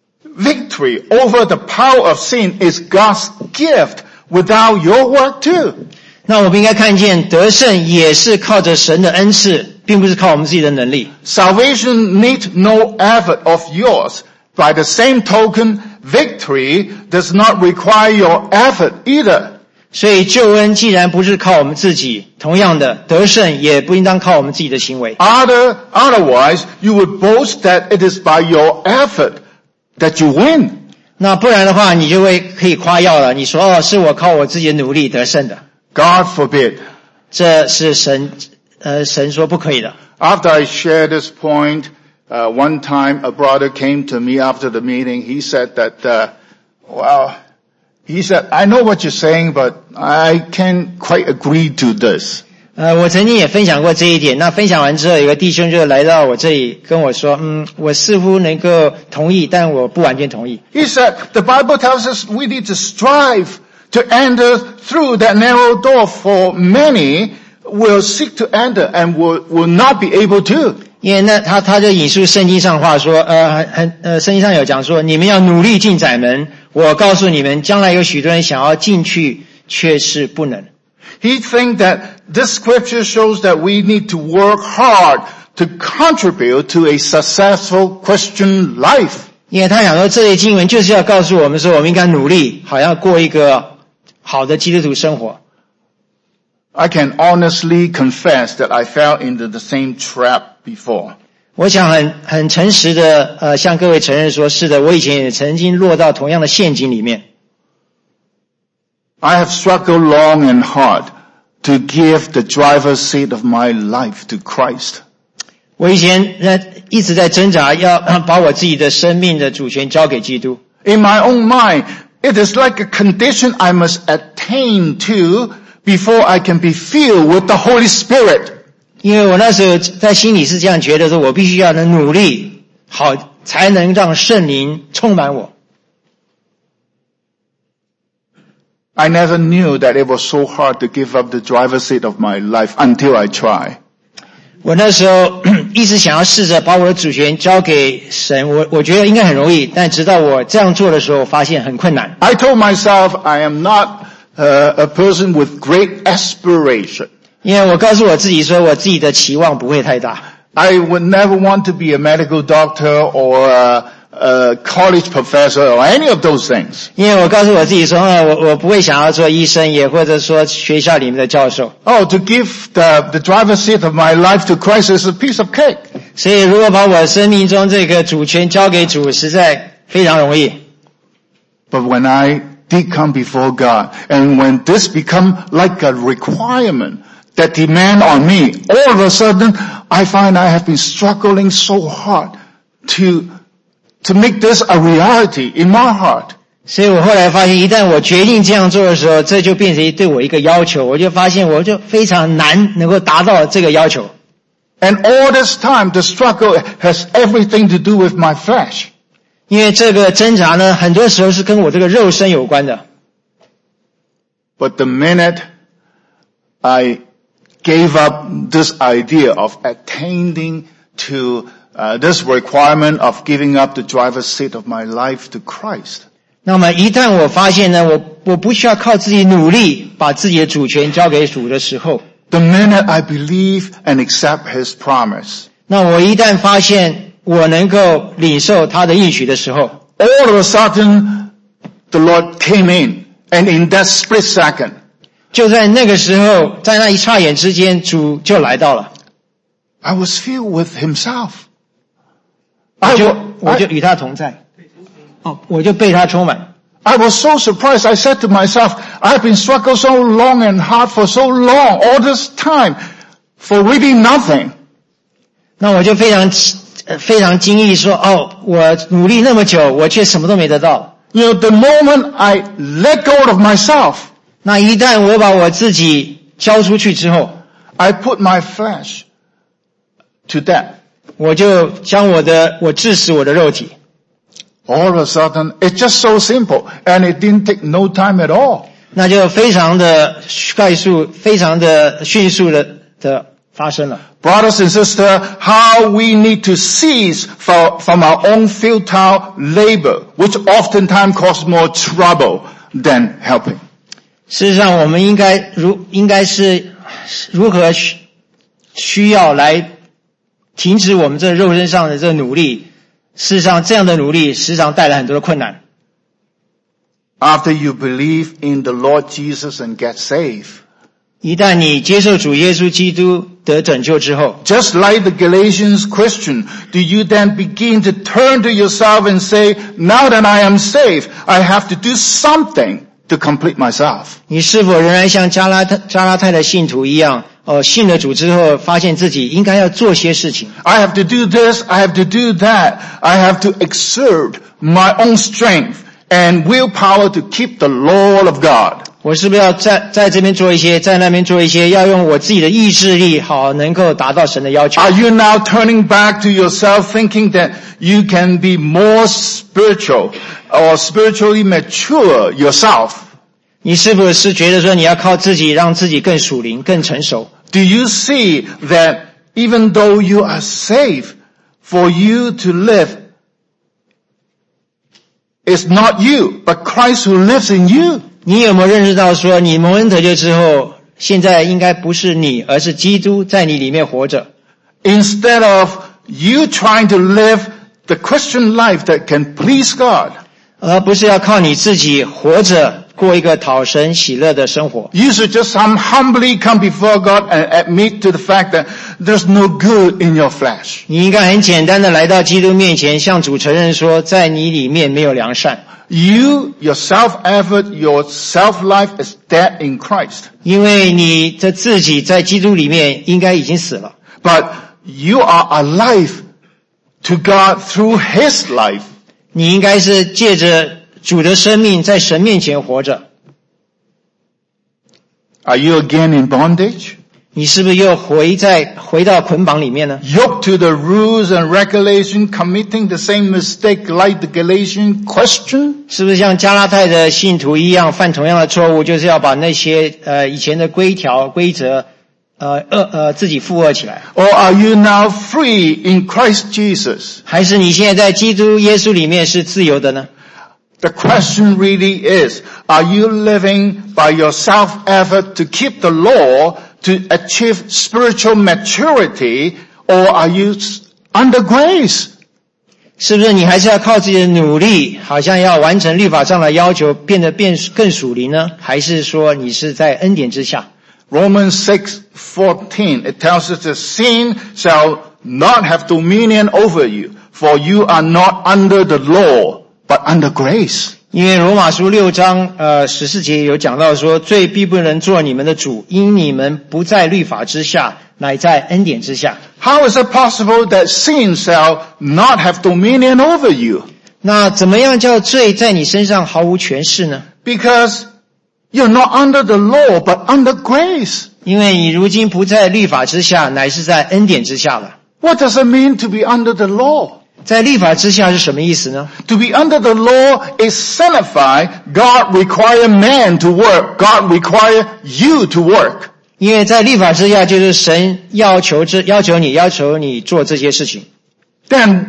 Victory over the power of sin is God's gift without your work too. 那我们应该看见得胜也是靠着神的恩赐，并不是靠我们自己的能力。 Salvation needs no effort of yours. By the same token, victory does not require your effort either. 所以救恩既然不是靠我们自己，同样的得胜也不应当靠我们自己的行为。 Otherwise, you would boast that it is by your effort that you win. 那不然的话，你就可以夸耀了。你说是我靠我自己的努力得胜的。 God forbid. 这是神说不可以的。 After I shared this point, one time a brother came to me after the meeting. He said that, he said, I know what you're saying, but I can't quite agree to this. 我曾经也分享过这一点。那分享完之后，有个弟兄就来到我这里跟我说，我似乎能够同意，但我不完全同意。 He said, the Bible tells us we need to strive to enter through that narrow door, for many will seek to enter and will not be able to. 因为他就引述圣经上话说，圣经上有讲说，你们要努力进窄门。我告诉你们，将来有许多人想要进去，却是不能。 He thinks that this scripture shows that we need to work hard to contribute to a successful Christian life. 因为他想说，这些经文就是要告诉我们说，我们应该努力，好要过一个好的基督徒生活。 I can honestly confess that I fell into the same trap before. 我想很诚实的向各位承认说，是的，我以前也曾经落到同样的陷阱里面。 I have struggled long and hard to give the driver's seat of my life to Christ. 我以前一直在挣扎，要把我自己的生命的主权交给基督。 In my own mind, it is like a condition I must attain to before I can be filled with the Holy Spirit. 因为我那时候在心里是这样觉得说，我必须要能努力，好才能让圣灵充满我。 I never knew that it was so hard to give up the driver's seat of my life until I try. 我那时候一直想要试着把我的主权交给神，我觉得应该很容易，但直到我这样做的时候，发现很困难。 I told myself I am not a person with great aspiration. 因为我告诉我自己说，我自己的期望不会太大。 I would never want to be a medical doctor or a college professor or any of those things. 因为我告诉我自己说，我不会想要做医生，也或者说学校里面的教授。 To give the driver's seat of my life to Christ is a piece of cake. 所以如果把我生命中这个主权交给主，实在非常容易。 But when I did come before God, and when this become like a requirement that demand on me, all of a sudden I find I have been struggling so hard to make this a reality in my heart. 所以我后来发现，一旦我决定这样做的时候，这就变成对我一个要求，我就发现我就非常难能够达到这个要求。 And all this time, the struggle has everything to do with my flesh. 因为这个挣扎呢，很多时候是跟我这个肉身有关的。 But the minute I gave up this idea of attaining to this requirement of giving up the driver's seat of my life to Christ. 那么一旦我发现呢，我不需要靠自己努力把自己的主权交给主的时候， The minute I believe and accept His promise, 那我一旦发现我能够领受他的应许的时候， all of a sudden the Lord came in, and in that split second, 就在那个时候，在那一刹眼之间，主就来到了， I was filled with Himself. 我就与他同在，我就被他充满。 I was so surprised. I said to myself, I've been struggling so long and hard for so long, all this time, for really nothing. 那我就非常惊异说，我努力那么久，我却什么都没得到。 You know, the moment I let go of myself, 那一旦我把我自己交出去之后， I put my flesh to death. 我就将我致死我的肉体。 All of a sudden, it's just so simple, and it didn't take no time at all. 那就非常的快速，非常的迅速的发生了。 Brothers and sisters, how we need to cease from our own futile labor, which oftentimes causes more trouble than helping. 事实上，我们应该是如何需要来停止我们这肉身上的这个努力。事实上，这样的努力时常带来很多的困难。 After you believe in the Lord Jesus and get saved, 一旦你接受主耶稣基督得拯救之后， just like the Galatians Christian, do you then begin to turn to yourself and say, now that I am saved, I have to do something to complete myself? 你是否仍然像加拉太的信徒一样，信了主之后，发现自己应该要做些事情。 I have to do this, I have to do that, I have to exert my own strength and willpower to keep the law of God. 我是不是要在这边做一些，在那边做一些，要用我自己的意志力，好能够达到神的要求。 Are you now turning back to yourself thinking that you can be more spiritual or spiritually mature yourself? 你是不是觉得说你要靠自己让自己更属灵、更成熟？ Do you see that even though you are saved, for you to live, it's not you, but Christ who lives in you? 你有没有认识到说你蒙恩得救之后，现在应该不是你，而是基督在你里面活着。 Instead of you trying to live the Christian life that can please God, 而不是要靠你自己活着过一个讨神喜乐的生活。 you should just humbly come before God and admit to the fact that there's no good in your flesh. 你应该很简单的来到基督面前，向主承认说，在你里面没有良善。 You, your self-effort, your self-life is dead in Christ. 因为你的自己在基督里面应该已经死了， But you are alive to God through His life. 你应该是借着主的生命在神面前活着。 Are you again in bondage? 你是不是又回到捆绑里面呢？ Yoked to the rules and regulation, committing the same mistake like the Galatian Christian? 是不是像加拉太的信徒一样犯同样的错误，就是要把那些以前的规则自己附和起来？ Or are you now free in Christ Jesus? 还是你现在在基督耶稣里面是自由的呢？ The question really is, are you living by your self-effort to keep the law to achieve spiritual maturity, or are you under grace? 是不是你还是要靠自己的努力，好像要完成律法上的要求，变得更属灵呢？还是说你是在恩典之下？ Romans 6:14, it tells us that sin shall not have dominion over you, for you are not under the law, but under grace. 因为罗马书6章14节有讲到说，罪必不能做你们的主，因你们不在律法之下，乃在恩典之下。 How is it possible that sin shall not have dominion over you? 那怎么样叫罪在你身上毫无权势呢？ Because you're not under the law, but under grace. 因为你如今不在律法之下，乃是在恩典之下了。 What does it mean to be under the law? 在律法之下是什么意思呢？ To be under the law is signified God require man to work. God require you to work. 因为在律法之下，就是神要求你做这些事情。 Then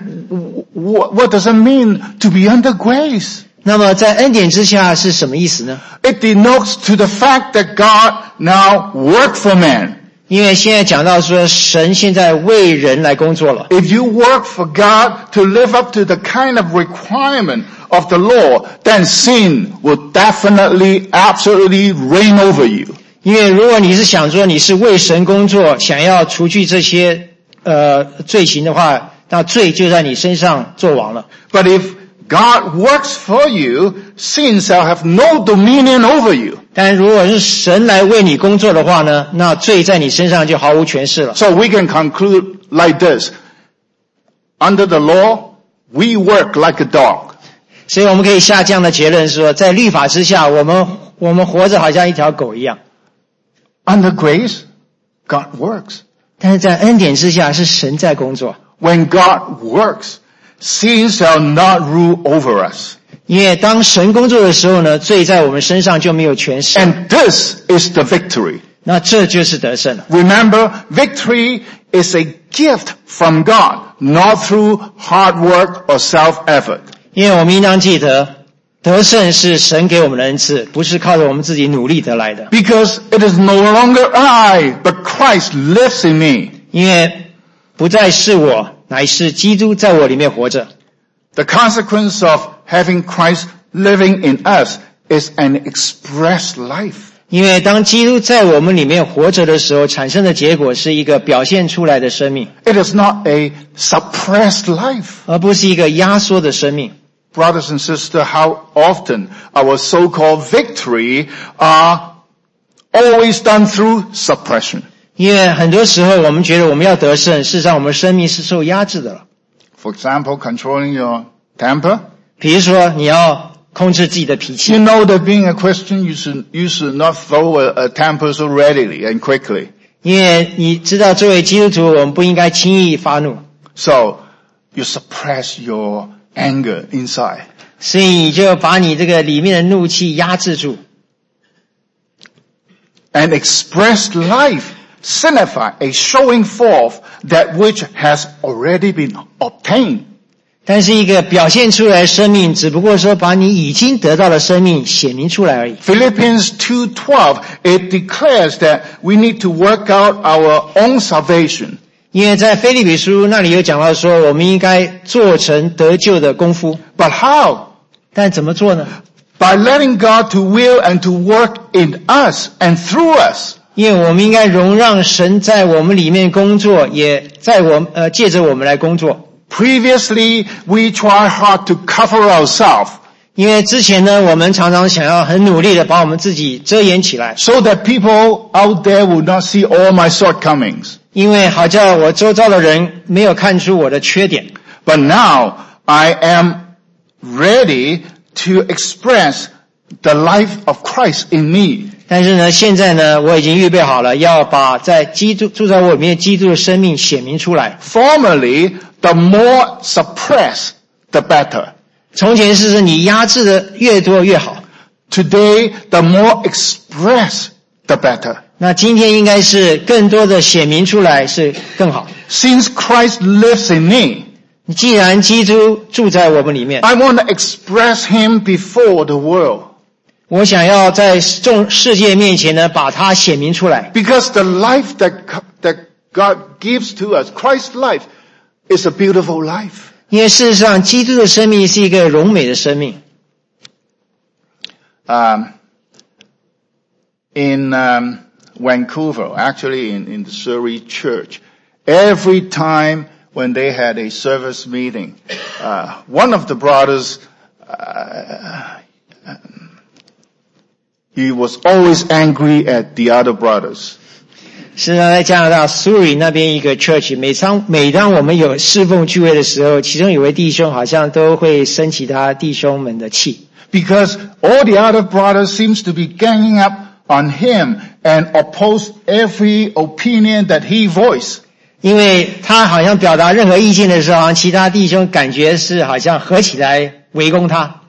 what does it mean to be under grace? 那么在恩典之下是什么意思呢？ It denotes to the fact that God now work for man. 因为现在讲到说，神现在为人来工作了。 If you work for God to live up to the kind of requirement of the law, then sin will definitely, absolutely reign over you. 因为如果你是想说你是为神工作，想要除去这些罪行的话，那罪就在你身上作王了。 But if God works for you, sin shall have no dominion over you. 但如果是神来为你工作的话呢，那罪在你身上就毫无权势了。 So we can conclude like this. Under the law, we work like a dog. 所以我们可以下这样的结论说，在律法之下，我们活着好像一条狗一样。 Under grace, God works. 但是在恩典之下，是神在工作。 When God works, sin shall not rule over us. 因为当神工作的时候呢，罪在我们身上就没有权势。 And this is the victory. 那这就是得胜了。 Remember, victory is a gift from God, not through hard work or self-effort. 因为我们应当记得，得胜是神给我们的恩赐，不是靠着我们自己努力得来的。 Because it is no longer I, but Christ lives in me. 因为不再是我，乃是基督在我里面活着。 The consequence of having Christ living in us is an expressed life. 因为当基督在我们里面活着的时候，产生的结果是一个表现出来的生命， It is not a suppressed life. 而不是一个压缩的生命。 Brothers and sisters, how often our so-called victory are always done through suppression. 因为很多时候我们觉得我们要得胜，事实上我们生命是受压制的了。 For example, controlling your temper. 比如说你要控制自己的脾气 You know that being a Christian, you should not throw a temper so readily and quickly. 因为你知道作为基督徒，我们不应该轻易发怒， So you suppress your anger inside. 所以你就把你这个里面的怒气压制住。 An expressed life signify a showing forth that which has already been obtained. 但是一个表现出来的生命，只不过说把你已经得到的生命显明出来而已。 Philippians 2:12, it declares that we need to work out our own salvation. 因为在腓立比书那里有讲到说，我们应该做成得救的功夫。 But how? 但怎么做呢？ By letting God to will and to work in us and through us. 因为我们应该容让神在我们里面工作，也在借着我们来工作。 Previously, we try hard to cover ourselves 因为之前呢，我们常常想要很努力的把我们自己遮掩起来， so that people out there will not see all my shortcomings. 因为好叫我周遭的人没有看出我的缺点。 But now, I am ready to express the life of Christ in me. 但是呢，现在呢，我已经预备好了，要把在基督住在我里面基督的生命显明出来。 Formerly, the more suppressed, the better. 从前是你压制的越多越好， Today, the more expressed, the better. 那今天应该是更多的显明出来是更好。 Since Christ lives in me, 既然基督住在我们里面， I want to express Him before the world. 我想要在世界面前呢，把它显明出来。 Because the life that God gives to us, Christ's life, is a beautiful life. 因为事实上，基督的生命是一个荣美的生命。 In Vancouver, actually in the Surrey church, every time when they had a service meeting, one of the brothers, he was always angry at the other brothers. 是呢，在加拿大苏里那边一个 church， 每当我们有侍奉聚会的时候，其中有位弟兄好像都会生其他弟兄们的气。 Because all the other brothers seems to be ganging up on him and opposed every opinion that he voiced. 因为他好像表达任何意见的时候，其他弟兄感觉是好像合起来围攻他。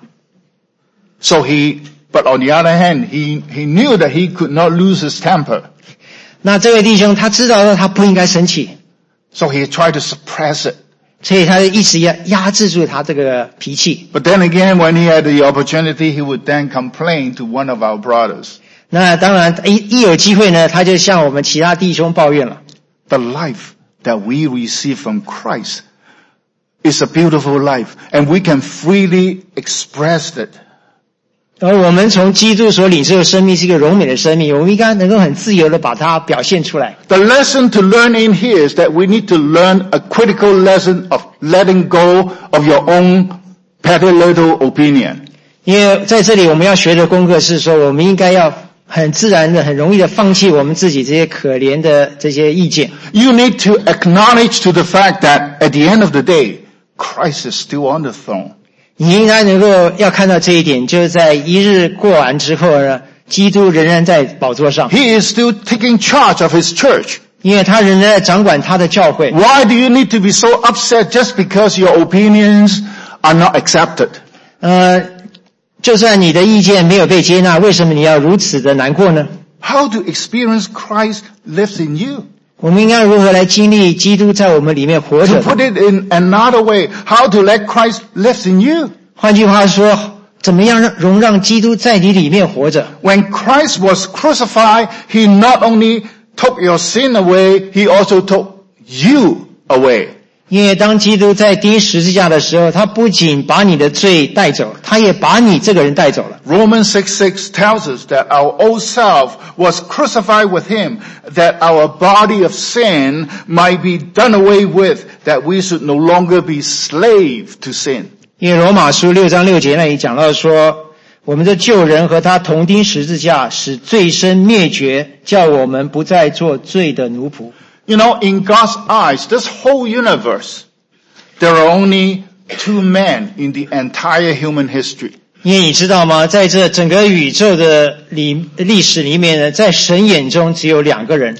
But on the other hand, he knew that he could not lose his temper. 那这位弟兄他知道他不应该生气， So he tried to suppress it. 所以他就一直压制住他这个脾气。 But then again, when he had the opportunity, he would then complain to one of our brothers. 那当然一有机会呢，他就向我们其他弟兄抱怨了。 The life that we receive from Christ is a beautiful life, and we can freely express it. 而我们从基督所领受的生命是一个荣美的生命，我们应该能够很自由的把它表现出来。 The lesson to learn in here is that we need to learn a critical lesson of letting go of your own petty little opinion. 因为在这里我们要学的功课是说，我们应该要很自然的、很容易的放弃我们自己这些可怜的这些意见。 You need to acknowledge to the fact that at the end of the day, Christ is still on the throne. 你应该能够要看到这一点，就是在一日过完之后呢，基督仍然在宝座上。 He is still taking charge of his church. 因为他仍然在掌管他的教会。 Why do you need to be so upset just because your opinions are not accepted? 就算你的意见没有被接纳，为什么你要如此的难过呢？ How to experience Christ lives in you? 我们应该如何来经历基督在我们里面活 To 着？ put it in another way, how to let Christ live in you? 换句话说，怎么样让基督在你里面活着？ When Christ was crucified, he not only took your sin away, he also took you away. 因为当基督在钉十字架的时候，他不仅把你的罪带走，他也把你这个人带走了。 Romans 6:6 tells us that our old self was crucified with him, that our body of sin might be done away with, that we should no longer be slave to sin. 因为罗马书6章6节那里讲到说，我们的旧人和他同钉十字架，使罪身灭绝，叫我们不再做罪的奴仆。 You know, in God's eyes, this whole universe, there are only two men in the entire human history. 因为你知道吗？在这整个宇宙的历史里面呢，在神眼中只有两个人。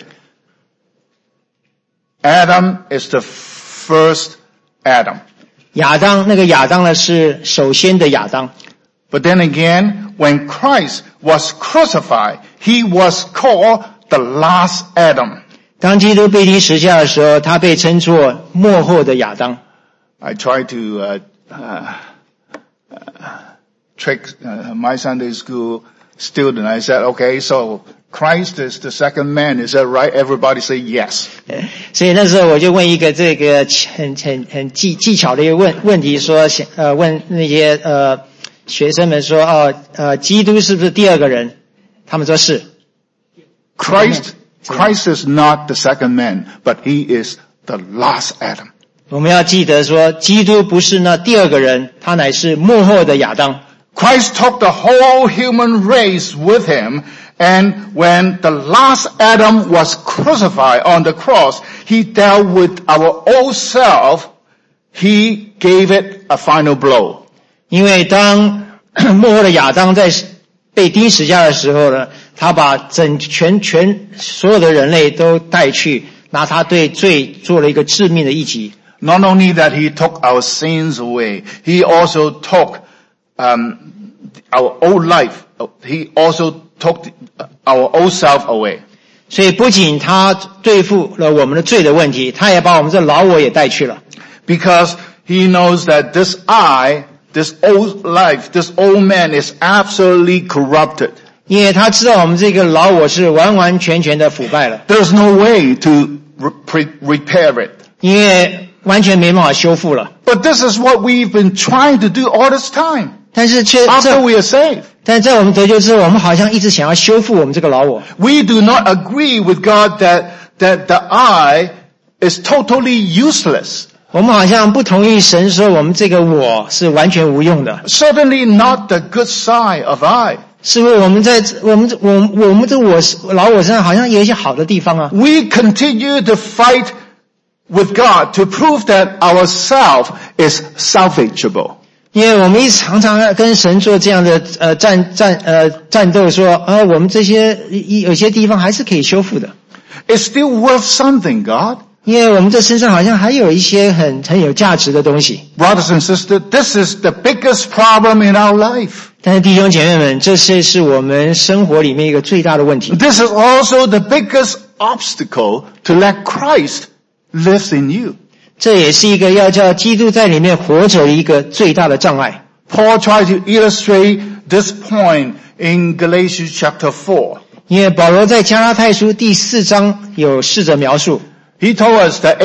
Adam is the first Adam. 亚当，那个亚当呢是首先的亚当。 But then again, when Christ was crucified, he was called the last Adam. 当基督被钉十字架的时候，他被称作末后的亚当。 I tried to trick my Sunday school student. I said, okay, so Christ is the second man. Is that right? Everybody say yes. 所以那时候我就问一个这个很技巧的一个问题，说问那些学生们说基督是不是第二个人？他们说是。 Christ is not the second man, but he is the last Adam. 我们要记得说，基督不是那第二个人，他乃是末后的亚当。 Christ took the whole human race with him, and when the last Adam was crucified on the cross, he dealt with our old self. He gave it a final blow. 因为当末后的亚当在被钉十字架的时候呢，他把全所有的人类都带去，拿他对罪做了一个致命的一击。 Not only that he took our sins away, he also took our old life. He also took our old self away. 所以不仅他对付了我们的罪的问题，他也把我们这老我也带去了。 Because he knows that this old life, this old man is absolutely corrupted. 因为他知道我们这个老我是完完全全的腐败了。 There's no way to repair it. 因为完全没办法修复了。 But this is what we've been trying to do all this time. 但是 After we are saved. 但在我们得救之后，我们好像一直想要修复我们这个老我。 We do not agree with God that the I is totally useless. 我们好像不同意神说我们这个我是完全无用的。 Certainly not the good side of I. 是不是我们在我们这我老我身上好像有一些好的地方啊？ We continue to fight with God to prove that ourself is salvageable. 因为我们常常跟神做这样的战斗说，我们这些有些地方还是可以修复的。 It's still worth something, God. 因为我们这身上好像还有一些很有价值的东西。 Brothers and sisters, this is the biggest problem in our life. 但是弟兄姐妹们，这些是我们生活里面一个最大的问题。 This is also the biggest obstacle to let Christ live in you. 这也是一个要叫基督在里面活着的一个最大的障碍。 Paul tried to illustrate this point in Galatians chapter 4. 因为保罗在加拉太书第4章有试着描述。 He told us that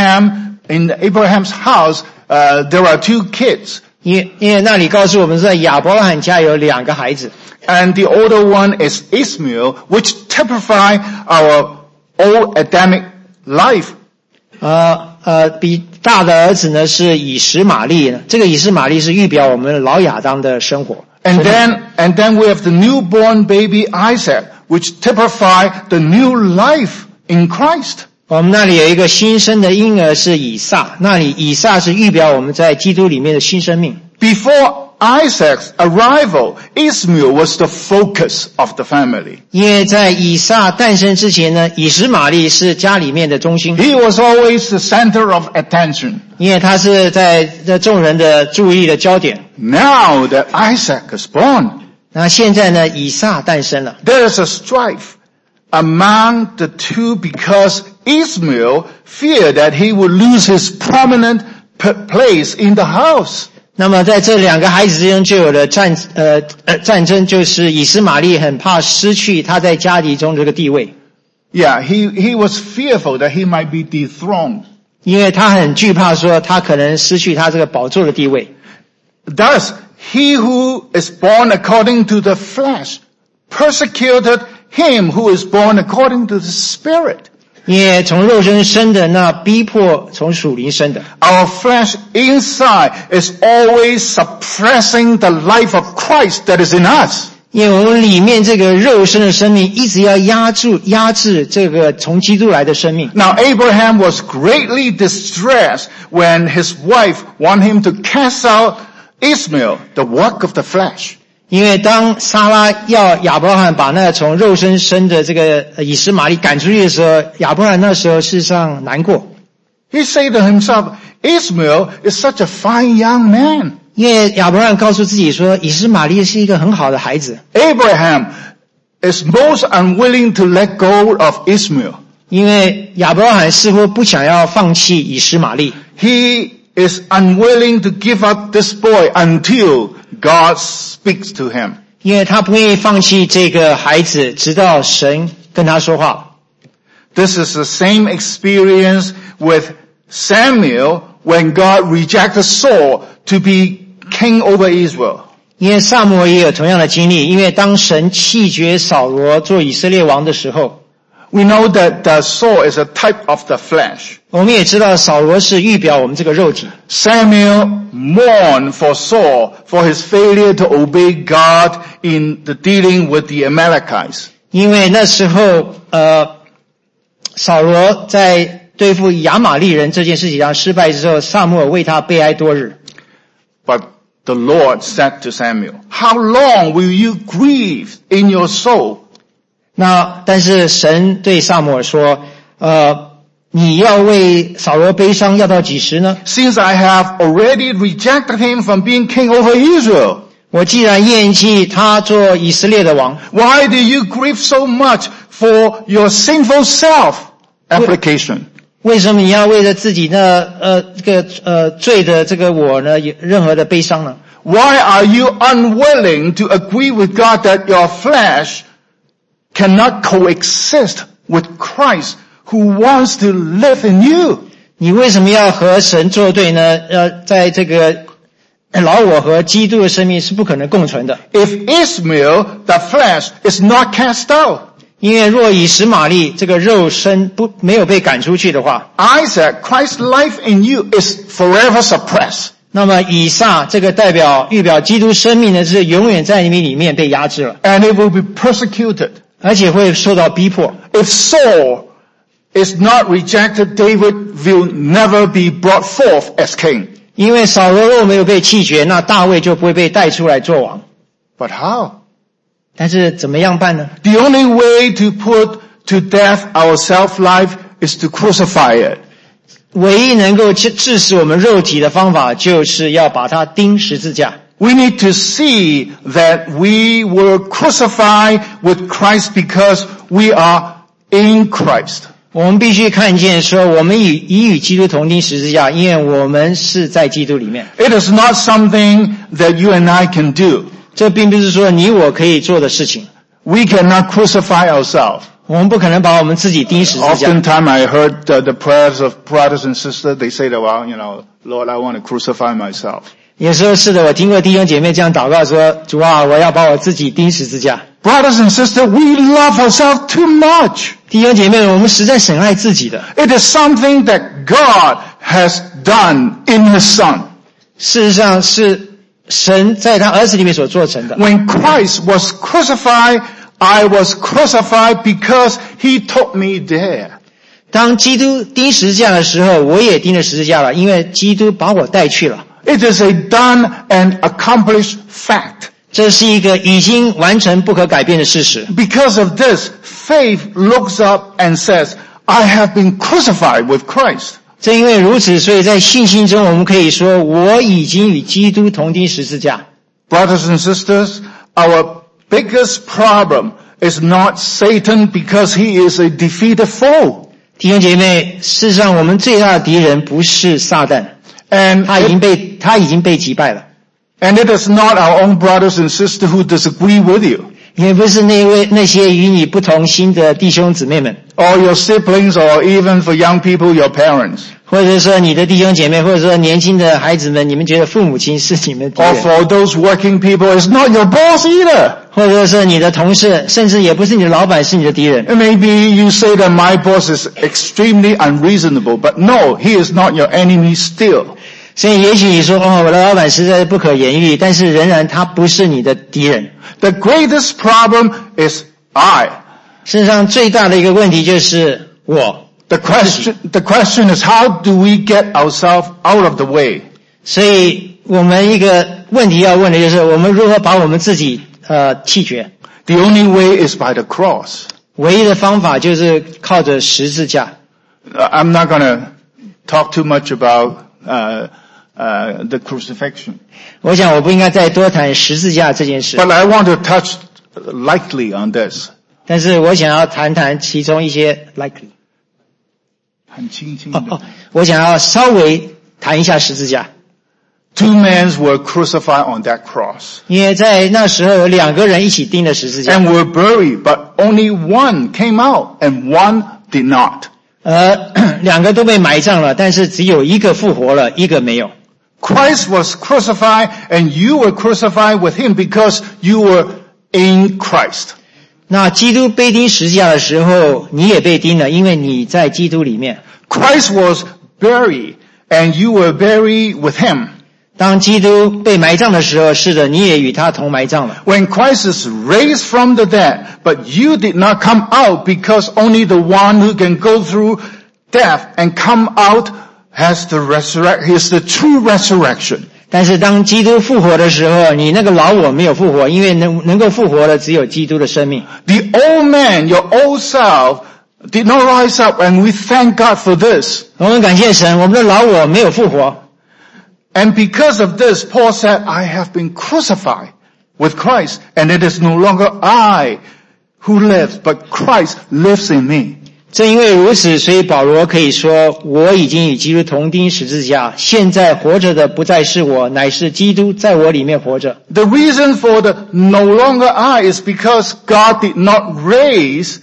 in Abraham's house, there are 2 kids. 因为那里告诉我们在亚伯拉罕家有2个孩子。 And the older one is Ishmael, which typify our old Adamic life. 比大的儿子呢是以实玛利，这个以实玛利是预表我们老亚当的生活。 And then we have the newborn baby Isaac, which typify the new life in Christ. 我们那里有一个新生的婴儿是以撒，那里以撒是预表我们在基督里面的新生命。 Before Isaac's arrival, Ishmael was the focus of the family. 因为在以撒诞生之前呢，以实玛利是家里面的中心。 He was always the center of attention. 因为他是在众人的注意的焦点。 Now that Isaac is born, 那现在呢，以撒诞生了。 There is a strife among the 2 because Ishmael feared that he would lose his prominent place in the house. 那么在这2个孩子之间就有了战争，就是以实玛利很怕失去他在家里中这个地位。 Yeah, he was fearful that he might be dethroned. 因为他很惧怕说他可能失去他这个宝座的地位。 Thus, he who is born according to the flesh persecuted him who is born according to the Spirit. 因为从肉身生的，那逼迫从属灵生的。 Our flesh inside is always suppressing the life of Christ that is in us. 因为我们里面这个肉身的生命一直要压制这个从基督来的生命。 Now Abraham was greatly distressed when his wife wanted him to cast out Ishmael, the work of the flesh. 因为当撒拉要亚伯拉罕把那从肉身生的这个以实玛利赶出去的时候，亚伯拉罕那时候事实上难过。 He said to himself, Ishmael is such a fine young man. 因为亚伯拉罕告诉自己说，以实玛利是一个很好的孩子。 Abraham is most unwilling to let go of Ishmael. 因为亚伯拉罕似乎不想要放弃以实玛利。 He is unwilling to give up this boy until God speaks to him. 因为他不愿意放弃这个孩子，直到神跟他说话。 This is the same experience with Samuel when God rejected Saul to be king over Israel. 因为撒母耳也有同样的经历，因为当神弃绝扫罗做以色列王的时候， We know that Saul is a type of the flesh. 我们也知道扫罗是预表我们这个肉体。 Samuel mourned for Saul for his failure to obey God in the dealing with the Amalekites. 因为那时候扫罗在对付亚玛利人这件事情上失败之后，撒母耳为他悲哀多日。 But the Lord said to Samuel, How long will you grieve in your soul? 但是神对撒母耳说，你要为扫罗悲伤要到几时呢？ Since I have already rejected him from being king over Israel. 我既然厌弃他做以色列的王， Why do you grieve so much for your sinful self? Application. 为什么你要为了自己罪的这个我呢有任何的悲伤呢？ Why are you unwilling to agree with God that your flesh cannot coexist with Christ who wants to live in you? 你为什么要和神作对呢？在这个老我和基督的生命是不可能共存的。 If Ishmael, the flesh, is not cast out, 因为若以实玛利这个肉身没有被赶出去的话， Isaac, Christ's life in you is forever suppressed. 那么以撒这个预表基督生命呢是永远在你里面被压制了， And it will be persecuted. 而且会受到逼迫。 If Saul is not rejected, David will never be brought forth as king. 因为扫罗若没有被弃绝，那大卫就不会被带出来做王。 But how? 但是怎么样办呢？ The only way to put to death our self-life is to crucify it. 唯一能够致死我们肉体的方法，就是要把它钉十字架。 We need to see that we were crucified with Christ because we are in Christ. 我们必须看见说，我们已与基督同钉十字架，因为我们是在基督里面。 It is not something that you and I can do. 这并不是说你我可以做的事情。 We cannot crucify ourselves. 我们不可能把我们自己钉十字架。 Oftentimes I heard the prayers of brothers and sisters. They say that, well, Lord, I want to crucify myself. 有时候是的，我听过弟兄姐妹这样祷告说：“主啊，我要把我自己钉十字架。” Brothers and sisters, we love ourselves too much. 弟兄姐妹，我们实在深爱自己的。 It is something that God has done in His Son. 事实上是神在他儿子里面所做成的。 When Christ was crucified, I was crucified because He took me there. 当基督钉十字架的时候，我也钉了十字架了，因为基督把我带去了。 It is a done and accomplished fact. 这是一个已经完成不可改变的事实。 Because of this, faith looks up and says, I have been crucified with Christ. 正因为如此，所以在信心中，我们可以说，我已经与基督同钉十字架。 Brothers and sisters, our biggest problem is not Satan because he is a defeated foe. 弟兄姐妹，事实上我们最大的敌人不是撒旦， And 他已经被击败了。 it is not our own brothers and sisters who disagree with you. 也不是那些与你不同心的弟兄姊妹们， Or your siblings, or even for young people, your parents. 或者说你的弟兄姐妹，或者说年轻的孩子们，你们觉得父母亲是你们的敌 Or 人， for those working people, it's not your boss either. 或者说你的同事，甚至也不是你的老板是你的敌人。 And maybe you say that my boss is extremely unreasonable, but no, he is not your enemy still. 所以也许你说，我的老板实在不可言喻，但是仍然他不是你的敌人。 The greatest problem is I. 事实上最大的一个问题就是我。 The question is, how do we get ourselves out of the way? 所以我们一个问题要问的就是，我们如何把我们自己弃绝？ The only way is by the cross. 唯一的方法就是靠着十字架。 I'm not going to talk too much about the crucifixion. 我想我不应该再多谈十字架这件事， But I want to touch lightly on this. 但是我想要谈谈其中一些 likely。 很轻轻的。 我想要稍微谈一下十字架。 Two men were crucified on that cross. 因为在那时候有两个人一起钉了十字架， And were buried, but only one came out and one did not. 两个都被埋葬了，但是只有一个复活了，一个没有。 Christ was crucified and you were crucified with him because you were in Christ. 那基督被钉十字架的时候，你也被钉了，因为你在基督里面。 Christ was buried and you were buried with him. 当基督被埋葬的时候，是的，你也与他同埋葬了。 When Christ is raised from the dead, but you did not come out because only the one who can go through death and come out has the is the true resurrection. 但是当基督复活的时候，你那个老我没有复活，因为能够复活的只有基督的生命。 The old man, your old self, did not rise up, and we thank God for this. 我们感谢神，我们的老我没有复活。 And because of this, Paul said, I have been crucified with Christ, and it is no longer I who lives, but Christ lives in me. 正因为如此，所以保罗可以说，我已经与基督同钉十字架，现在活着的不再是我，乃是基督在我里面活着。 The reason for the no longer I is because God did not raise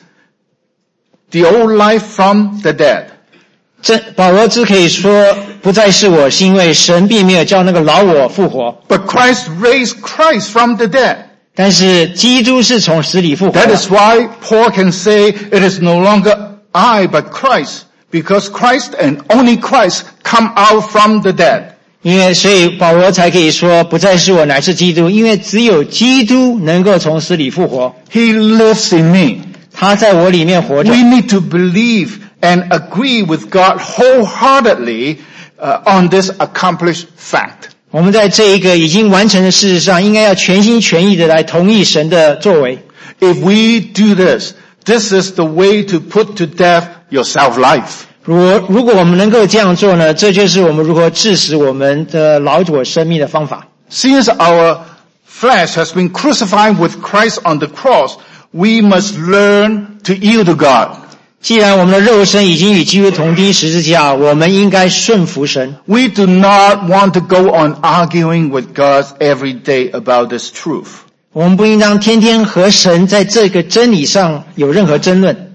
the old life from the dead. 保罗只可以说不再是我，是因为神并没有叫那个老我复活， But Christ raised Christ from the dead. 但是基督是从死里复活 That 的。 is why Paul can say it is no longer I but Christ, because Christ and only Christ come out from the dead. 所以保罗才可以说不再是我，乃是基督，因为只有基督能够从死里复活， He lives in me. 他在我里面活着 We。need to believe and agree with God wholeheartedly on this accomplished fact. 我们在这一个已经完成的事实上，应该要全心全意的来同意神的作为。 If we do this, this is the way to put to death your self-life. 如果我们能够这样做呢，这就是我们如何致死我们的老我生命的方法。 Since our flesh has been crucified with Christ on the cross, we must learn to yield to God. 既然我们的肉身已经与基督同钉十字架，我们应该顺服神。 We do not want to go on arguing with God every day about this truth. 我们不应当天天和神在这个真理上有任何争论。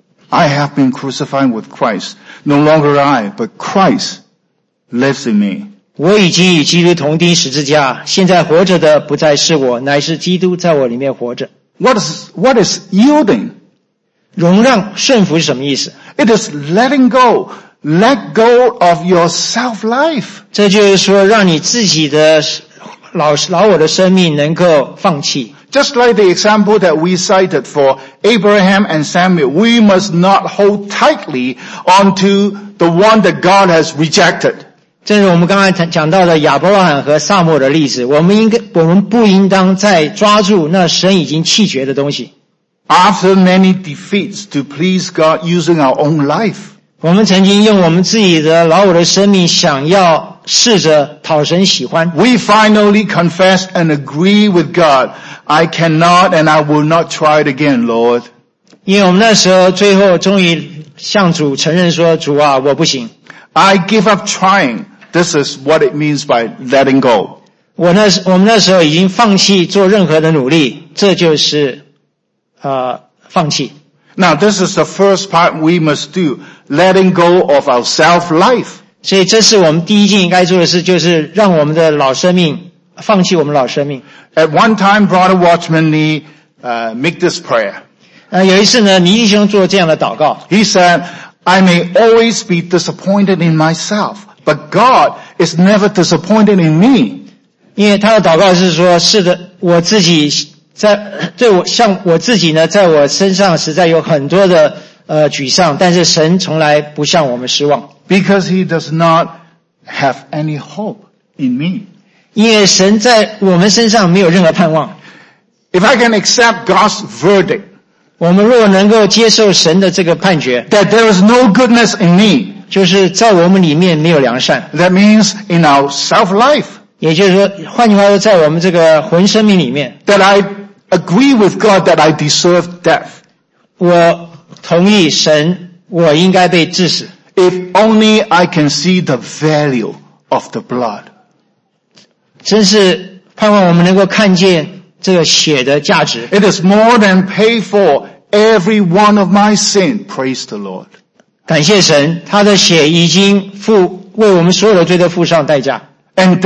I have been crucified with Christ. No longer I, but Christ lives in me. 我已经与基督同钉十字架，现在活着的不再是我，乃是基督在我里面活着。 What is yielding? 容让顺服是什么意思？ It is letting go. Let go of your self-life. 这就是说，让你自己的老我的生命能够放弃。 Just like the example that we cited for Abraham and Samuel, we must not hold tightly onto the one that God has rejected. 正如我们刚才讲到的亚伯拉罕和撒母耳的例子，我们不应当再抓住那神已经弃绝的东西。 After many defeats to please God using our own life, 我们曾经用我们自己的老我的生命想要试着讨神喜欢。 we finally confess and agree with God. I cannot and I will not try it again, Lord. 因为我们那时候最后终于向主承认说，主啊，我不行。 I give up trying. This is what it means by letting go. 我们那时候已经放弃做任何的努力，这就是放弃。 Now this is the first part we must do, letting go of our self-life. 所以这是我们第一件应该做的事，就是让我们的老生命放弃我们老生命。 At one time, Brother Watchman Nee make this prayer. 有一次呢，倪弟兄做这样的祷告。 He said, I may always be disappointed in myself, but God is never disappointed in me. 因为他的祷告是说，是的，我自己像我自己呢，在我身上实在有很多的沮丧，但是神从来不向我们失望。 Because he does not have any hope in me. 因为神在我们身上没有任何盼望。 If I can accept God's verdict, 我们若能够接受神的这个判决， that there is no goodness in me, 就是在我们里面没有良善。 that means in our self-life, 也就是说，换句话说，在我们这个魂生命里面， that I agree with God that I deserve death. 我同意神，我应该被致死。 If only I can see the value of the blood. 真是盼望我们能够看见这个血的价值。 It is more than pay for every one of my sin. Praise the Lord. 感谢神，他的血已经为我们所有的罪都付上代价。 And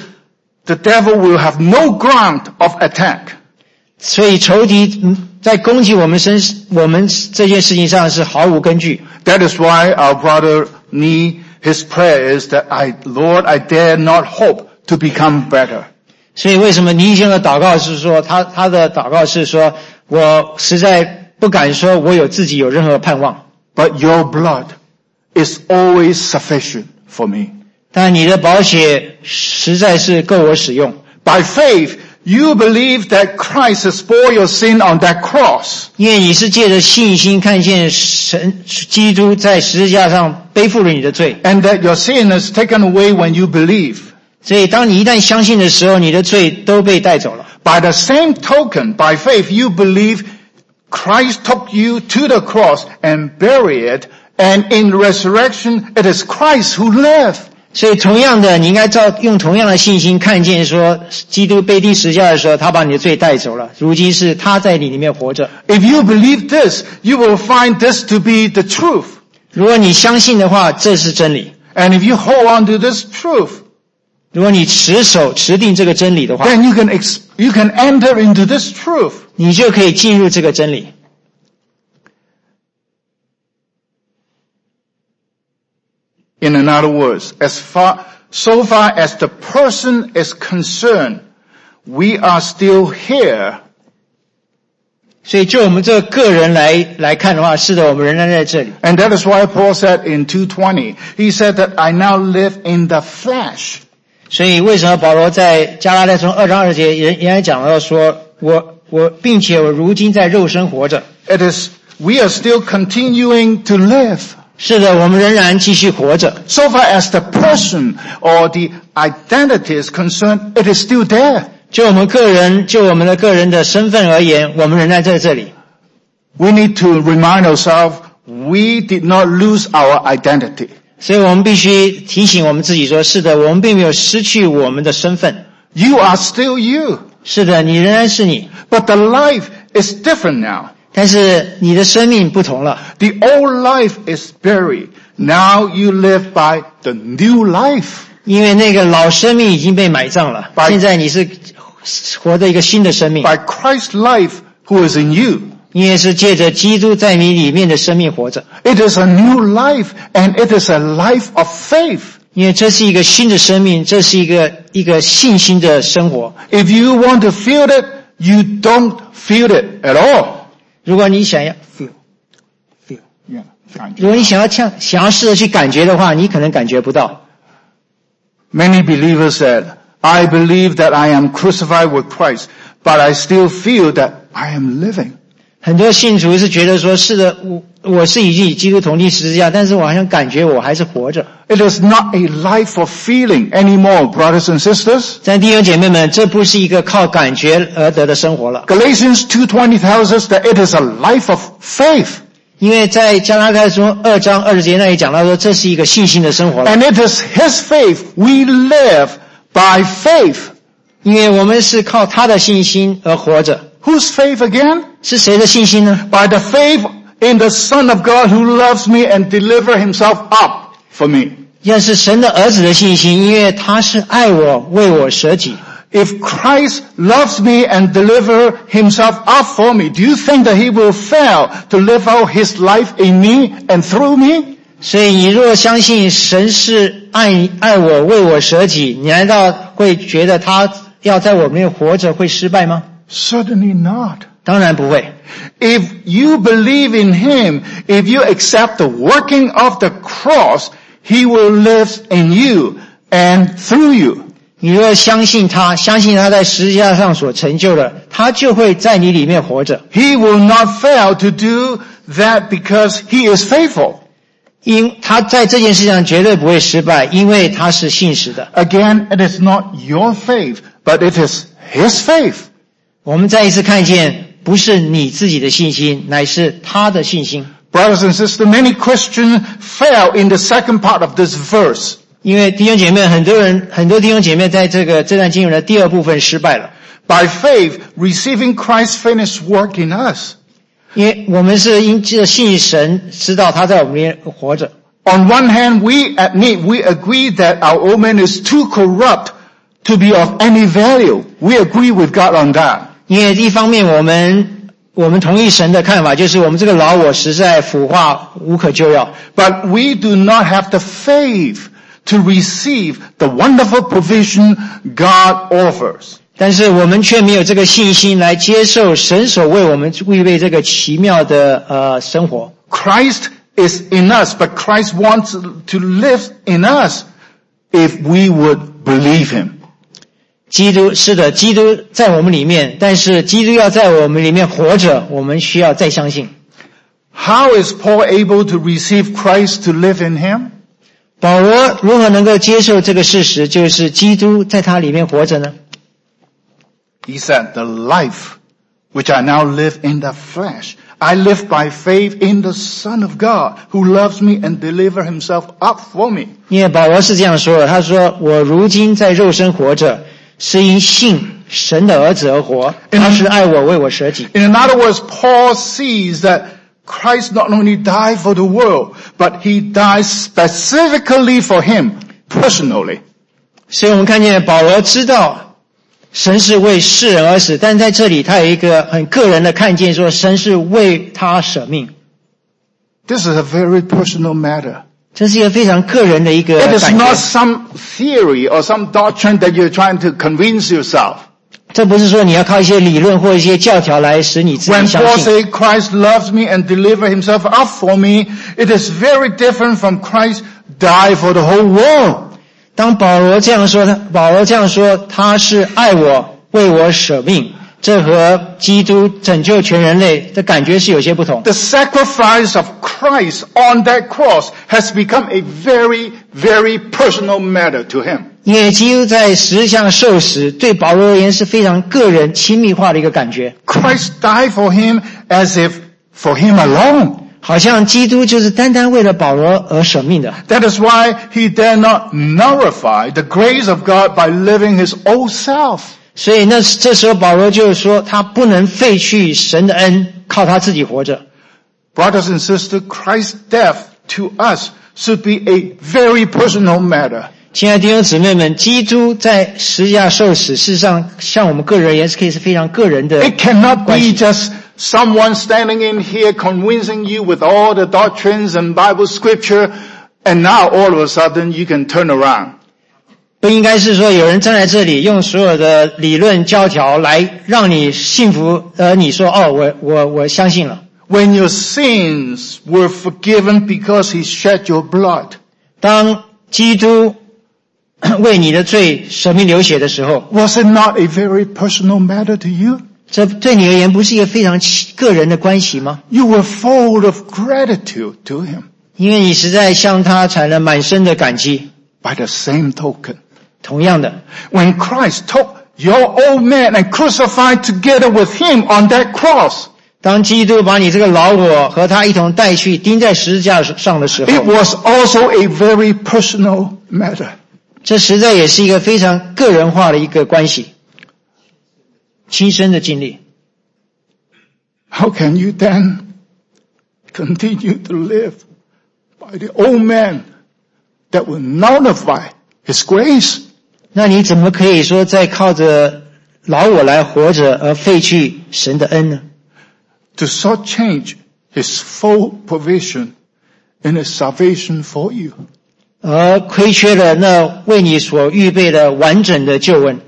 the devil will have no ground of attack. 所以仇敌在攻击我们这件事情上是毫无根据。 That is why our brother Nee, his prayer is that Lord, I dare not hope to become better. 所以为什么倪弟兄的祷告是说，他的祷告是说，我实在不敢说我自己有任何盼望。 But your blood is always sufficient for me. 但你的宝血实在是够我使用。 By faith, you believe that Christ has bore your sin on that cross. 因为你是借着信心看见神基督在十字架上背负了你的罪， And that your sin is taken away when you believe. 所以当你一旦相信的时候，你的罪都被带走了。 By the same token, by faith, you believe Christ took you to the cross and buried, and in resurrection, it is Christ who lives. 所以同样的，你应该用同样的信心看见说，基督被钉十字架的时候，他把你的罪带走了，如今是他在你里面活着。 If you believe this, you will find this to be the truth. 如果你相信的话，这是真理。 And if you hold on to this truth, 如果你持定这个真理的话， then you can enter into this truth. 你就可以进入这个真理。 In other words, so far as the person is concerned, we are still here 所以就我们这个人来看的话，是的，我们仍然在这里。 And that is why Paul said in 2:20, he said that I now live in the flesh. 所以为什么保罗在加拉太书2章20节也讲到说，并且我如今在肉身活着。 It is, we are still continuing to live. 是的，我们仍然继续活着。 So far as the person or the identity is concerned, it is still there. 就我们的个人的身份而言，我们仍然在这里。 We need to remind ourselves, we did not lose our identity. 所以我们必须提醒我们自己说，是的，我们并没有失去我们的身份。 You are still you. 是的，你仍然是你。 But the life is different now. 但是你的生命不同了。 The old life is buried. Now you live by the new life. 因为那个老生命已经被埋葬了，现在你是活着一个新的生命。 By Christ's life who is in you. 因为是借着基督在你里面的生命活着。 It is a new life and it is a life of faith. 因为这是一个新的生命，这是一个信心的生活。 If you want to feel it, you don't feel it at all. 如果你想要 feel， 如果你想要试着去感觉的话，你可能感觉不到。 Many believers said, I believe that I am crucified with Christ, but I still feel that I am living. 很多信徒是觉得说，是的，我是已经与基督同定十字架，但是我好像感觉我还是活着。 It is not a life of feeling anymore, brothers and sisters. 在弟兄姐妹们，这不是一个靠感觉而得的生活了。 Galatians 2:20 tells us that it is a life of faith. 因为在加拉太书2章20节那里讲到说，这是一个信心的生活了。 And it is His faith. We live by faith. 因为我们是靠他的信心而活着。 Whose faith again? 是谁的信心呢？ By the faith in the Son of God who loves me and deliver Himself up for me. 要是神的儿子的信心，因为他是爱我，为我舍己。 If Christ loves me and deliver Himself up for me, do you think that He will fail to live out His life in me and through me? 所以你若相信神是爱我，为我舍己，你难道会觉得他要在我们里面活着会失败吗？ Certainly not. 当然不会。 If you believe in Him, if you accept the working of the cross, He will live in you and through you. 你若相信他在十字架上所成就的，他就会在你里面活着。 He will not fail to do that because He is faithful. 因他在这件事上绝对不会失败，因为他是信实的。 Again, it is not your faith, but it is His faith. 我们再一次看见，不是你自己的信心，乃是他的信心。 Brothers and sisters, many Christians fail in the second part of this verse. 因为弟兄姐妹，很多弟兄姐妹在这段经文的第二部分失败了。 By faith, receiving Christ's finished work in us. 因为我们是因着信神，知道他在我们里面活着。 On one hand, we agree that our old man is too corrupt to be of any value. We agree with God on that. 因为一方面我们同意神的看法，就是我们这个老我实在腐化无可救药。 But we do not have the faith to receive the wonderful provision God offers. 但是我们却没有这个信心来接受神所为我们预备这个奇妙的生活。 Christ is in us, but Christ wants to live in us if we would believe Him. 基督是的，基督在我们里面，但是基督要在我们里面活着，我们需要再相信。 How is Paul able to receive Christ to live in him? 保罗如何能够接受这个事实，就是基督在他里面活着呢？ He said, the life which I now live in the flesh, I live by faith in the Son of God who loves me and deliver Himself up for me. 因为保罗是这样说的，他说我如今在肉身活着，是因信神的儿子而活，他是爱我，为我舍己。 In other words, Paul sees that Christ not only died for the world, but He died specifically for him, personally. 所以我们看见保罗知道神是为世人而死，但在这里他有一个很个人的看见，说神是为他舍命。 This is a very personal matter. 这是一个非常个人的一个 It is 感 not 觉， some theory or some doctrine that you're trying to convince yourself. 这不是说你要靠一些理论或一些教条来使你自己 When 相 Paul 信。 said Christ loves me and delivered himself up for me, it is very different from Christ died for the whole world. 当保罗这样说，他是爱我，为我舍命，这和基督拯救全人类的感觉是有些不同。 The sacrifice of Christ on that cross has become a very, very personal matter to him. 因为基督在十字架受死，对保罗而言是非常个人亲密化的一个感觉， Christ died for him as if for him alone. 好像基督就是单单为了保罗而舍命的。 That is why he dare not nullify the grace of God by living his old self. 所以这时候保罗就是说，他不能废去神的恩，靠他自己活着。 Brothers and sisters, Christ's death to us should be a very personal matter. 亲爱的弟兄姊妹们，基督在十字架受死，事实上像我们个人而言是可以是非常个人的 It cannot 关 be 系。 just someone standing in here convincing you with all the doctrines and Bible scripture, and now all of a sudden you can turn around. 不应该是说有人站在这里用所有的理论教条来让你信服，你说我相信了。 When your sins were forgiven because he shed your blood, 当基督为你的罪舍命流血的时候， was it not a very personal matter to you? 这对你而言不是一个非常个人的关系吗？ You were full of gratitude to him. 因为你实在向他产了满身的感激。 By the same token, 同样的， when Christ took your old man and crucified together with him on that cross, 当基督把你这个老我和他一同带去钉在十字架上的时 it 候， was also a very personal matter. 这实在也是一个非常个人化的一个关系，亲身的经历。 How can you then continue to live by the old man that will nullify his grace? 那你怎么可以说再靠着老我来活着而废去神的恩呢？ To shortchange his full provision in his salvation for you. 而亏缺了那为你所预备的完整的救恩。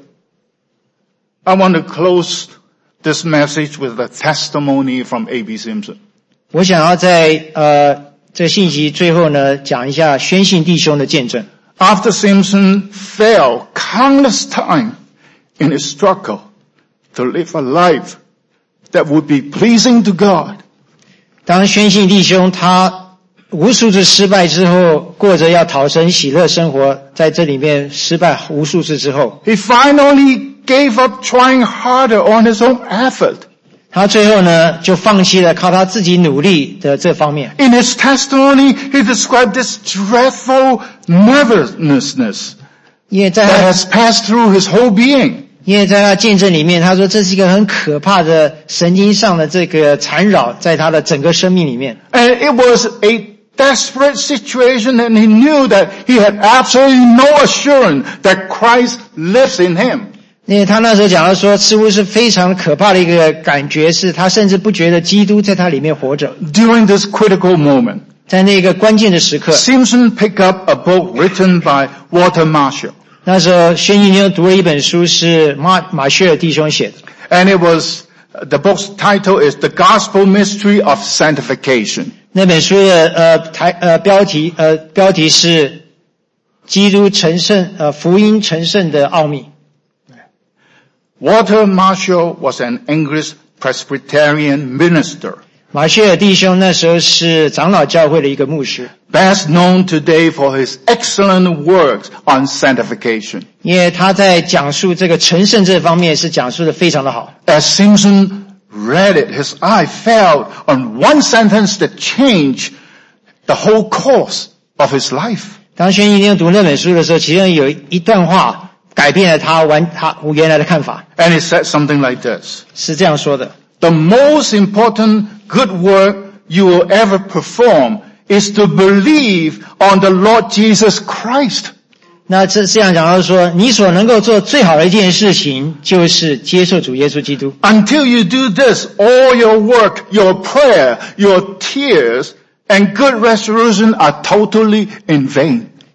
I want to close this message with a testimony from A.B. Simpson. 我想要在这信息最后呢讲一下宣信弟兄的见证。 After Simpson failed countless times in his struggle to live a life that would be pleasing to God, 当宣信弟兄他无数次失败之后，过着要讨神喜乐生活，在这里面失败无数次之后， he finally gave up trying harder on his own effort. 他最后呢就放弃了靠他自己努力的这方面。 In his testimony, he described this dreadful nervousness 因为在 that 他 has passed through his whole being. 见证里面，他说这是一个很可怕的神经上的这个缠绕，在他的整个生命里面。 And it was a desperate situation, and he knew that he had absolutely no assurance that Christ lives in him. 因为他那时候讲到说，似乎是非常可怕的一个感觉，是他甚至不觉得基督在他里面活着。 During this critical moment, 在那个关键的时刻， Simpson picked up a book written by Walter Marshall, 那时候宣信弟兄读了一本书，是马歇尔弟兄写的。 and the book's title is The Gospel Mystery of Sanctification. 那本书的标题是基督成圣福音成圣的奥秘。 Walter Marshall was an English Presbyterian minister, 马歇尔弟兄那时候是长老教会的一个牧师， best known today for his excellent works on sanctification. 因为他在讲述这个成圣这方面是讲述的非常的好。 As Simpson read it, his eye fell on one sentence that changed the whole course of his life. 当宣信弟兄读那本书的时候，其中有一段话改变了他原来的看法， And it said something like this: 是这样说的。 The most important good work you will ever perform is to believe on the Lord Jesus Christ. 那这样讲到说，你所能够做最好的一件事情，就是接受主耶稣基督。 Until you do this, all your work, your prayer, your tears, and good resolution are totally in vain.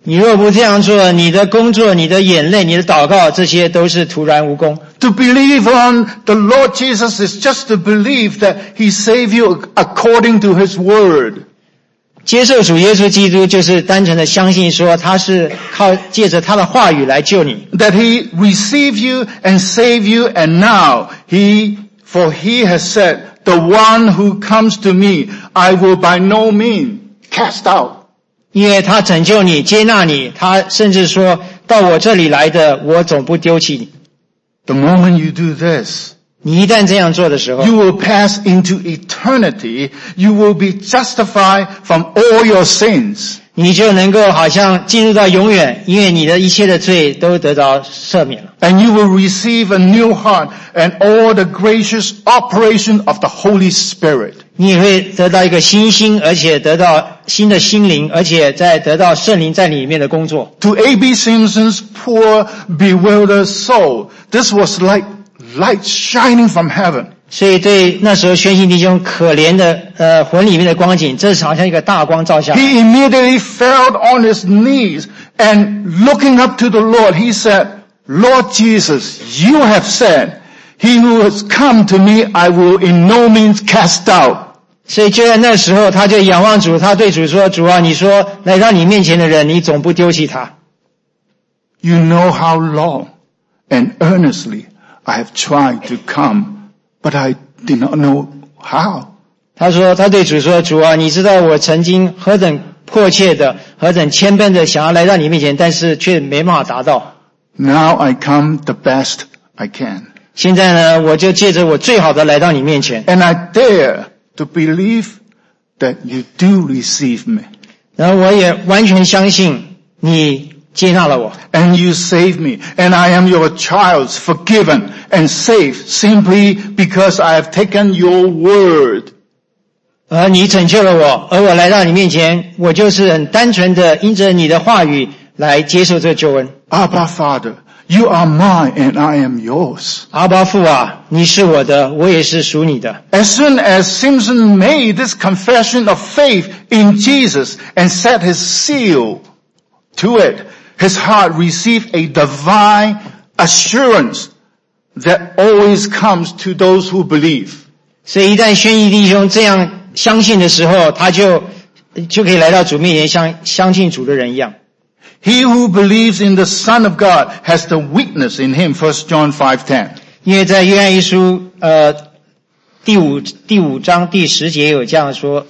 你若不这样做，你的工作、你的眼泪、你的祷告，这些都是徒然无功。 To believe on the Lord Jesus is just to believe that He saved you according to His word. 接受主耶稣基督，就是单纯的相信说他是借着他的话语来救你。 That He received you and saved you, and now for He has said, the one who comes to me, I will by no means cast out. 因为他拯救你，接纳你，他甚至说到我这里来的，我总不丢弃你。 The moment you do this, 你一旦这样做的时候， you will pass into eternity. You will be justified from all your sins. 你就能够好像进入到永远，因为你的一切的罪都得到赦免了。 And you will receive a new heart and all the gracious operation of the Holy Spirit. 你也会得到一个新心，而且得到新的心灵，而且再得到圣灵在里面的工作。 To A.B. Simpson's poor, bewildered soul, this was like light shining from heaven. 所以对那时候宣信弟兄可怜的魂里面的光景，这是好像一个大光照下来。 He immediately fell on his knees and looking up to the Lord, he said, Lord Jesus, you have said, he who has come to me, I will in no means cast out. 所以就在那时候，他就仰望主，他对主说：“主啊，你说来到你面前的人，你总不丢弃他。” You know how long and earnestly I have tried to come, but I did not know how. 他说，他对主说：“主啊，你知道我曾经何等迫切的、何等谦卑的想要来到你面前，但是却没办法达到。” Now I come the best I can. 现在呢，我就借着我最好的来到你面前。 And I dare to believe that you do receive me. 然后我也完全相信你接纳了我。 And you save me. And I am your child, forgiven and saved simply because I have taken your word. 而你拯救了我，而我来到你面前，我就是很单纯的因着你的话语来接受这个救恩。 Abba Father, you are mine and I am yours. 阿爸父啊，你是我的，我也是属你的。 As soon as Simpson made this confession of faith in Jesus and set his seal to it, his heart received a divine assurance that always comes to those who believe. 所以一旦宣义弟兄这样相信的时候，他就可以来到主面前，相信主的人一样。 He who believes in the Son of God has the weakness in him, 1 John 5:10. 因为在约翰一书第五章第10节有这样说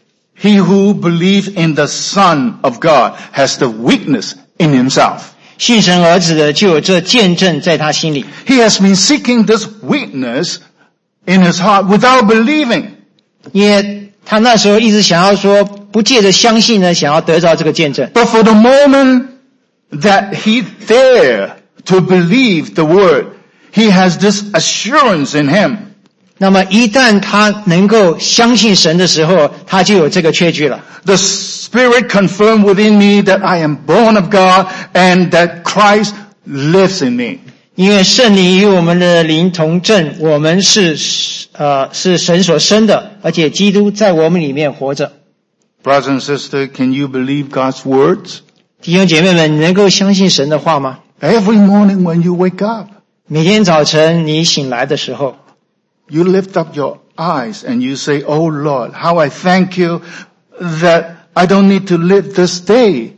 He who believes in the Son of God has the weakness in himself. 信神儿子的就有这见证在他心里。 He has been seeking this weakness in his heart without believing. 因为他那时候一直想要说，不借着相信呢，想要得到这个见证。 But for the moment that he dare to believe the word, he has this assurance in him. 那么一旦他能够相信神的时候，他就有这个确据了。 The Spirit confirmed within me that I am born of God and that Christ lives in me. 因为圣灵与我们的灵同证，我们是神所生的，而且基督在我们里面活着。 Brothers and sisters, can you believe God's words? 弟兄姐妹们，你能够相信神的话吗？ Every morning when you wake up, 每天早晨你醒来的时候， you lift up your eyes and you say, Oh Lord, how I thank you that I don't need to live this day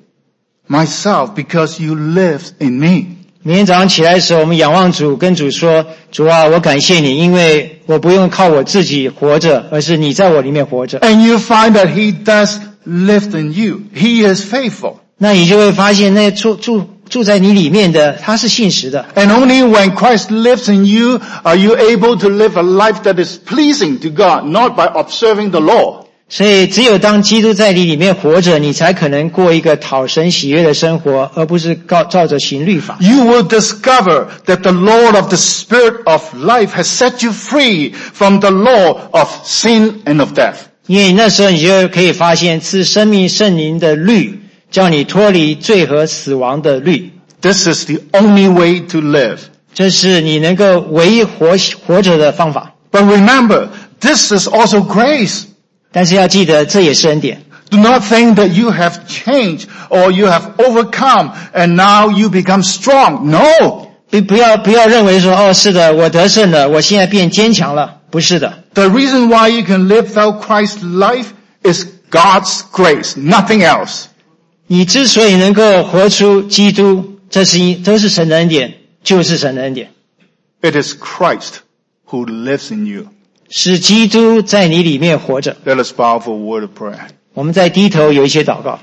myself because you live in me. 每天早上起来的时候，我们仰望主，跟主说：主啊，我感谢你，因为我不用靠我自己活着，而是你在我里面活着。 And you find that He does live in you. He is faithful. 那你就会发现，那住在你里面的，他是信实的。 And only when Christ lives in you are you able to live a life that is pleasing to God, not by observing the law. 所以只有当基督在你里面活着，你才可能过一个讨神喜悦的生活，而不是照着行律法。 You will discover that the Lord of the Spirit of life has set you free from the law of sin and of death. 因为那时候你就可以发现，赐生命圣灵的律，叫你脱离罪和死亡的律。 This is the only way to live. 这是你能够唯一活着的方法。 But remember, this is also grace. 但是要记得，这也是恩典。 Do not think that you have changed or you have overcome and now you become strong. No. 不要认为说，是的，我得胜了，我现在变坚强了。不是的。 The reason why you can live out Christ's life is God's grace, nothing else. 你之所以能够活出基督，都是神的恩典，就是神的恩典。 It is Christ who lives in you. 是基督在你里面活着。 Let us bow for a word of prayer. 我们在低头有一些祷告。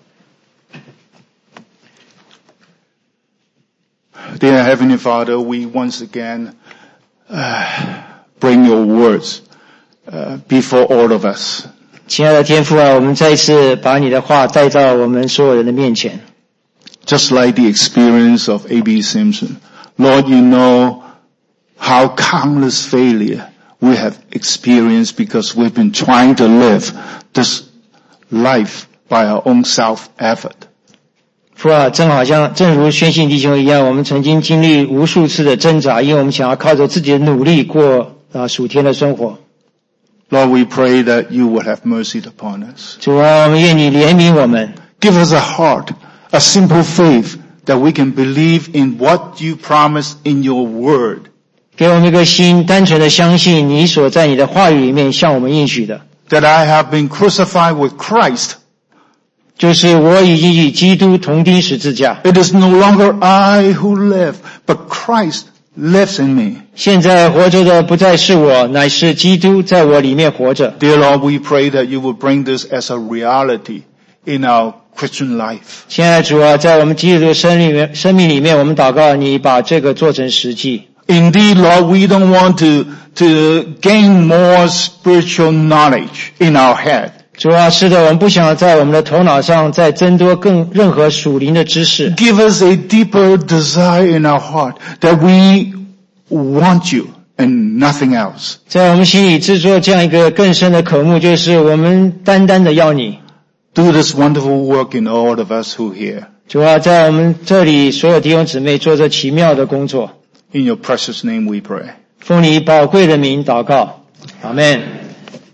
Dear Heavenly Father, we once again bring your words before all of us. 亲爱的天父啊，我们再一次把你的话带到我们所有人的面前。 Just like the experience of A.B. Simpson, Lord, you know how countless failure we have experienced because we've been trying to live this life by our own self-effort. 父啊，正如宣信弟兄一样，我们曾经经历无数次的挣扎，因为我们想要靠着自己的努力过属天的生活。 Lord, we pray that you would have mercy upon us. 主啊，我们愿你怜悯我们。 Give us a heart, a simple faith that we can believe in what you promised in your word. 给我们一个心，单纯的相信你所在你的话语里面向我们应许的。 That I have been crucified with Christ. 就是我已经与基督同钉十字架。 It is no longer I who live, but Christ lives in me. 现在活着的不再是我，乃是基督在我里面活着。 Dear Lord, we pray that you will bring this as a reality in our Christian life. 亲爱的主啊，在我们基督的生命里面，我们祷告你把这个做成实际。 Indeed, Lord, we don't want to gain more spiritual knowledge in our head. 主啊，是的，我们不想在我们的头脑上再增多任何属灵的知识。 Give us a deeper desire in our heart that we want you and nothing else. 在我们心里制作这样一个更深的渴慕，就是我们单单的要你。 Do this wonderful work in all of us who hear. 主啊，在我们这里所有弟兄姊妹做这奇妙的工作。 In your precious name we pray. 奉你宝贵的名祷告，阿们。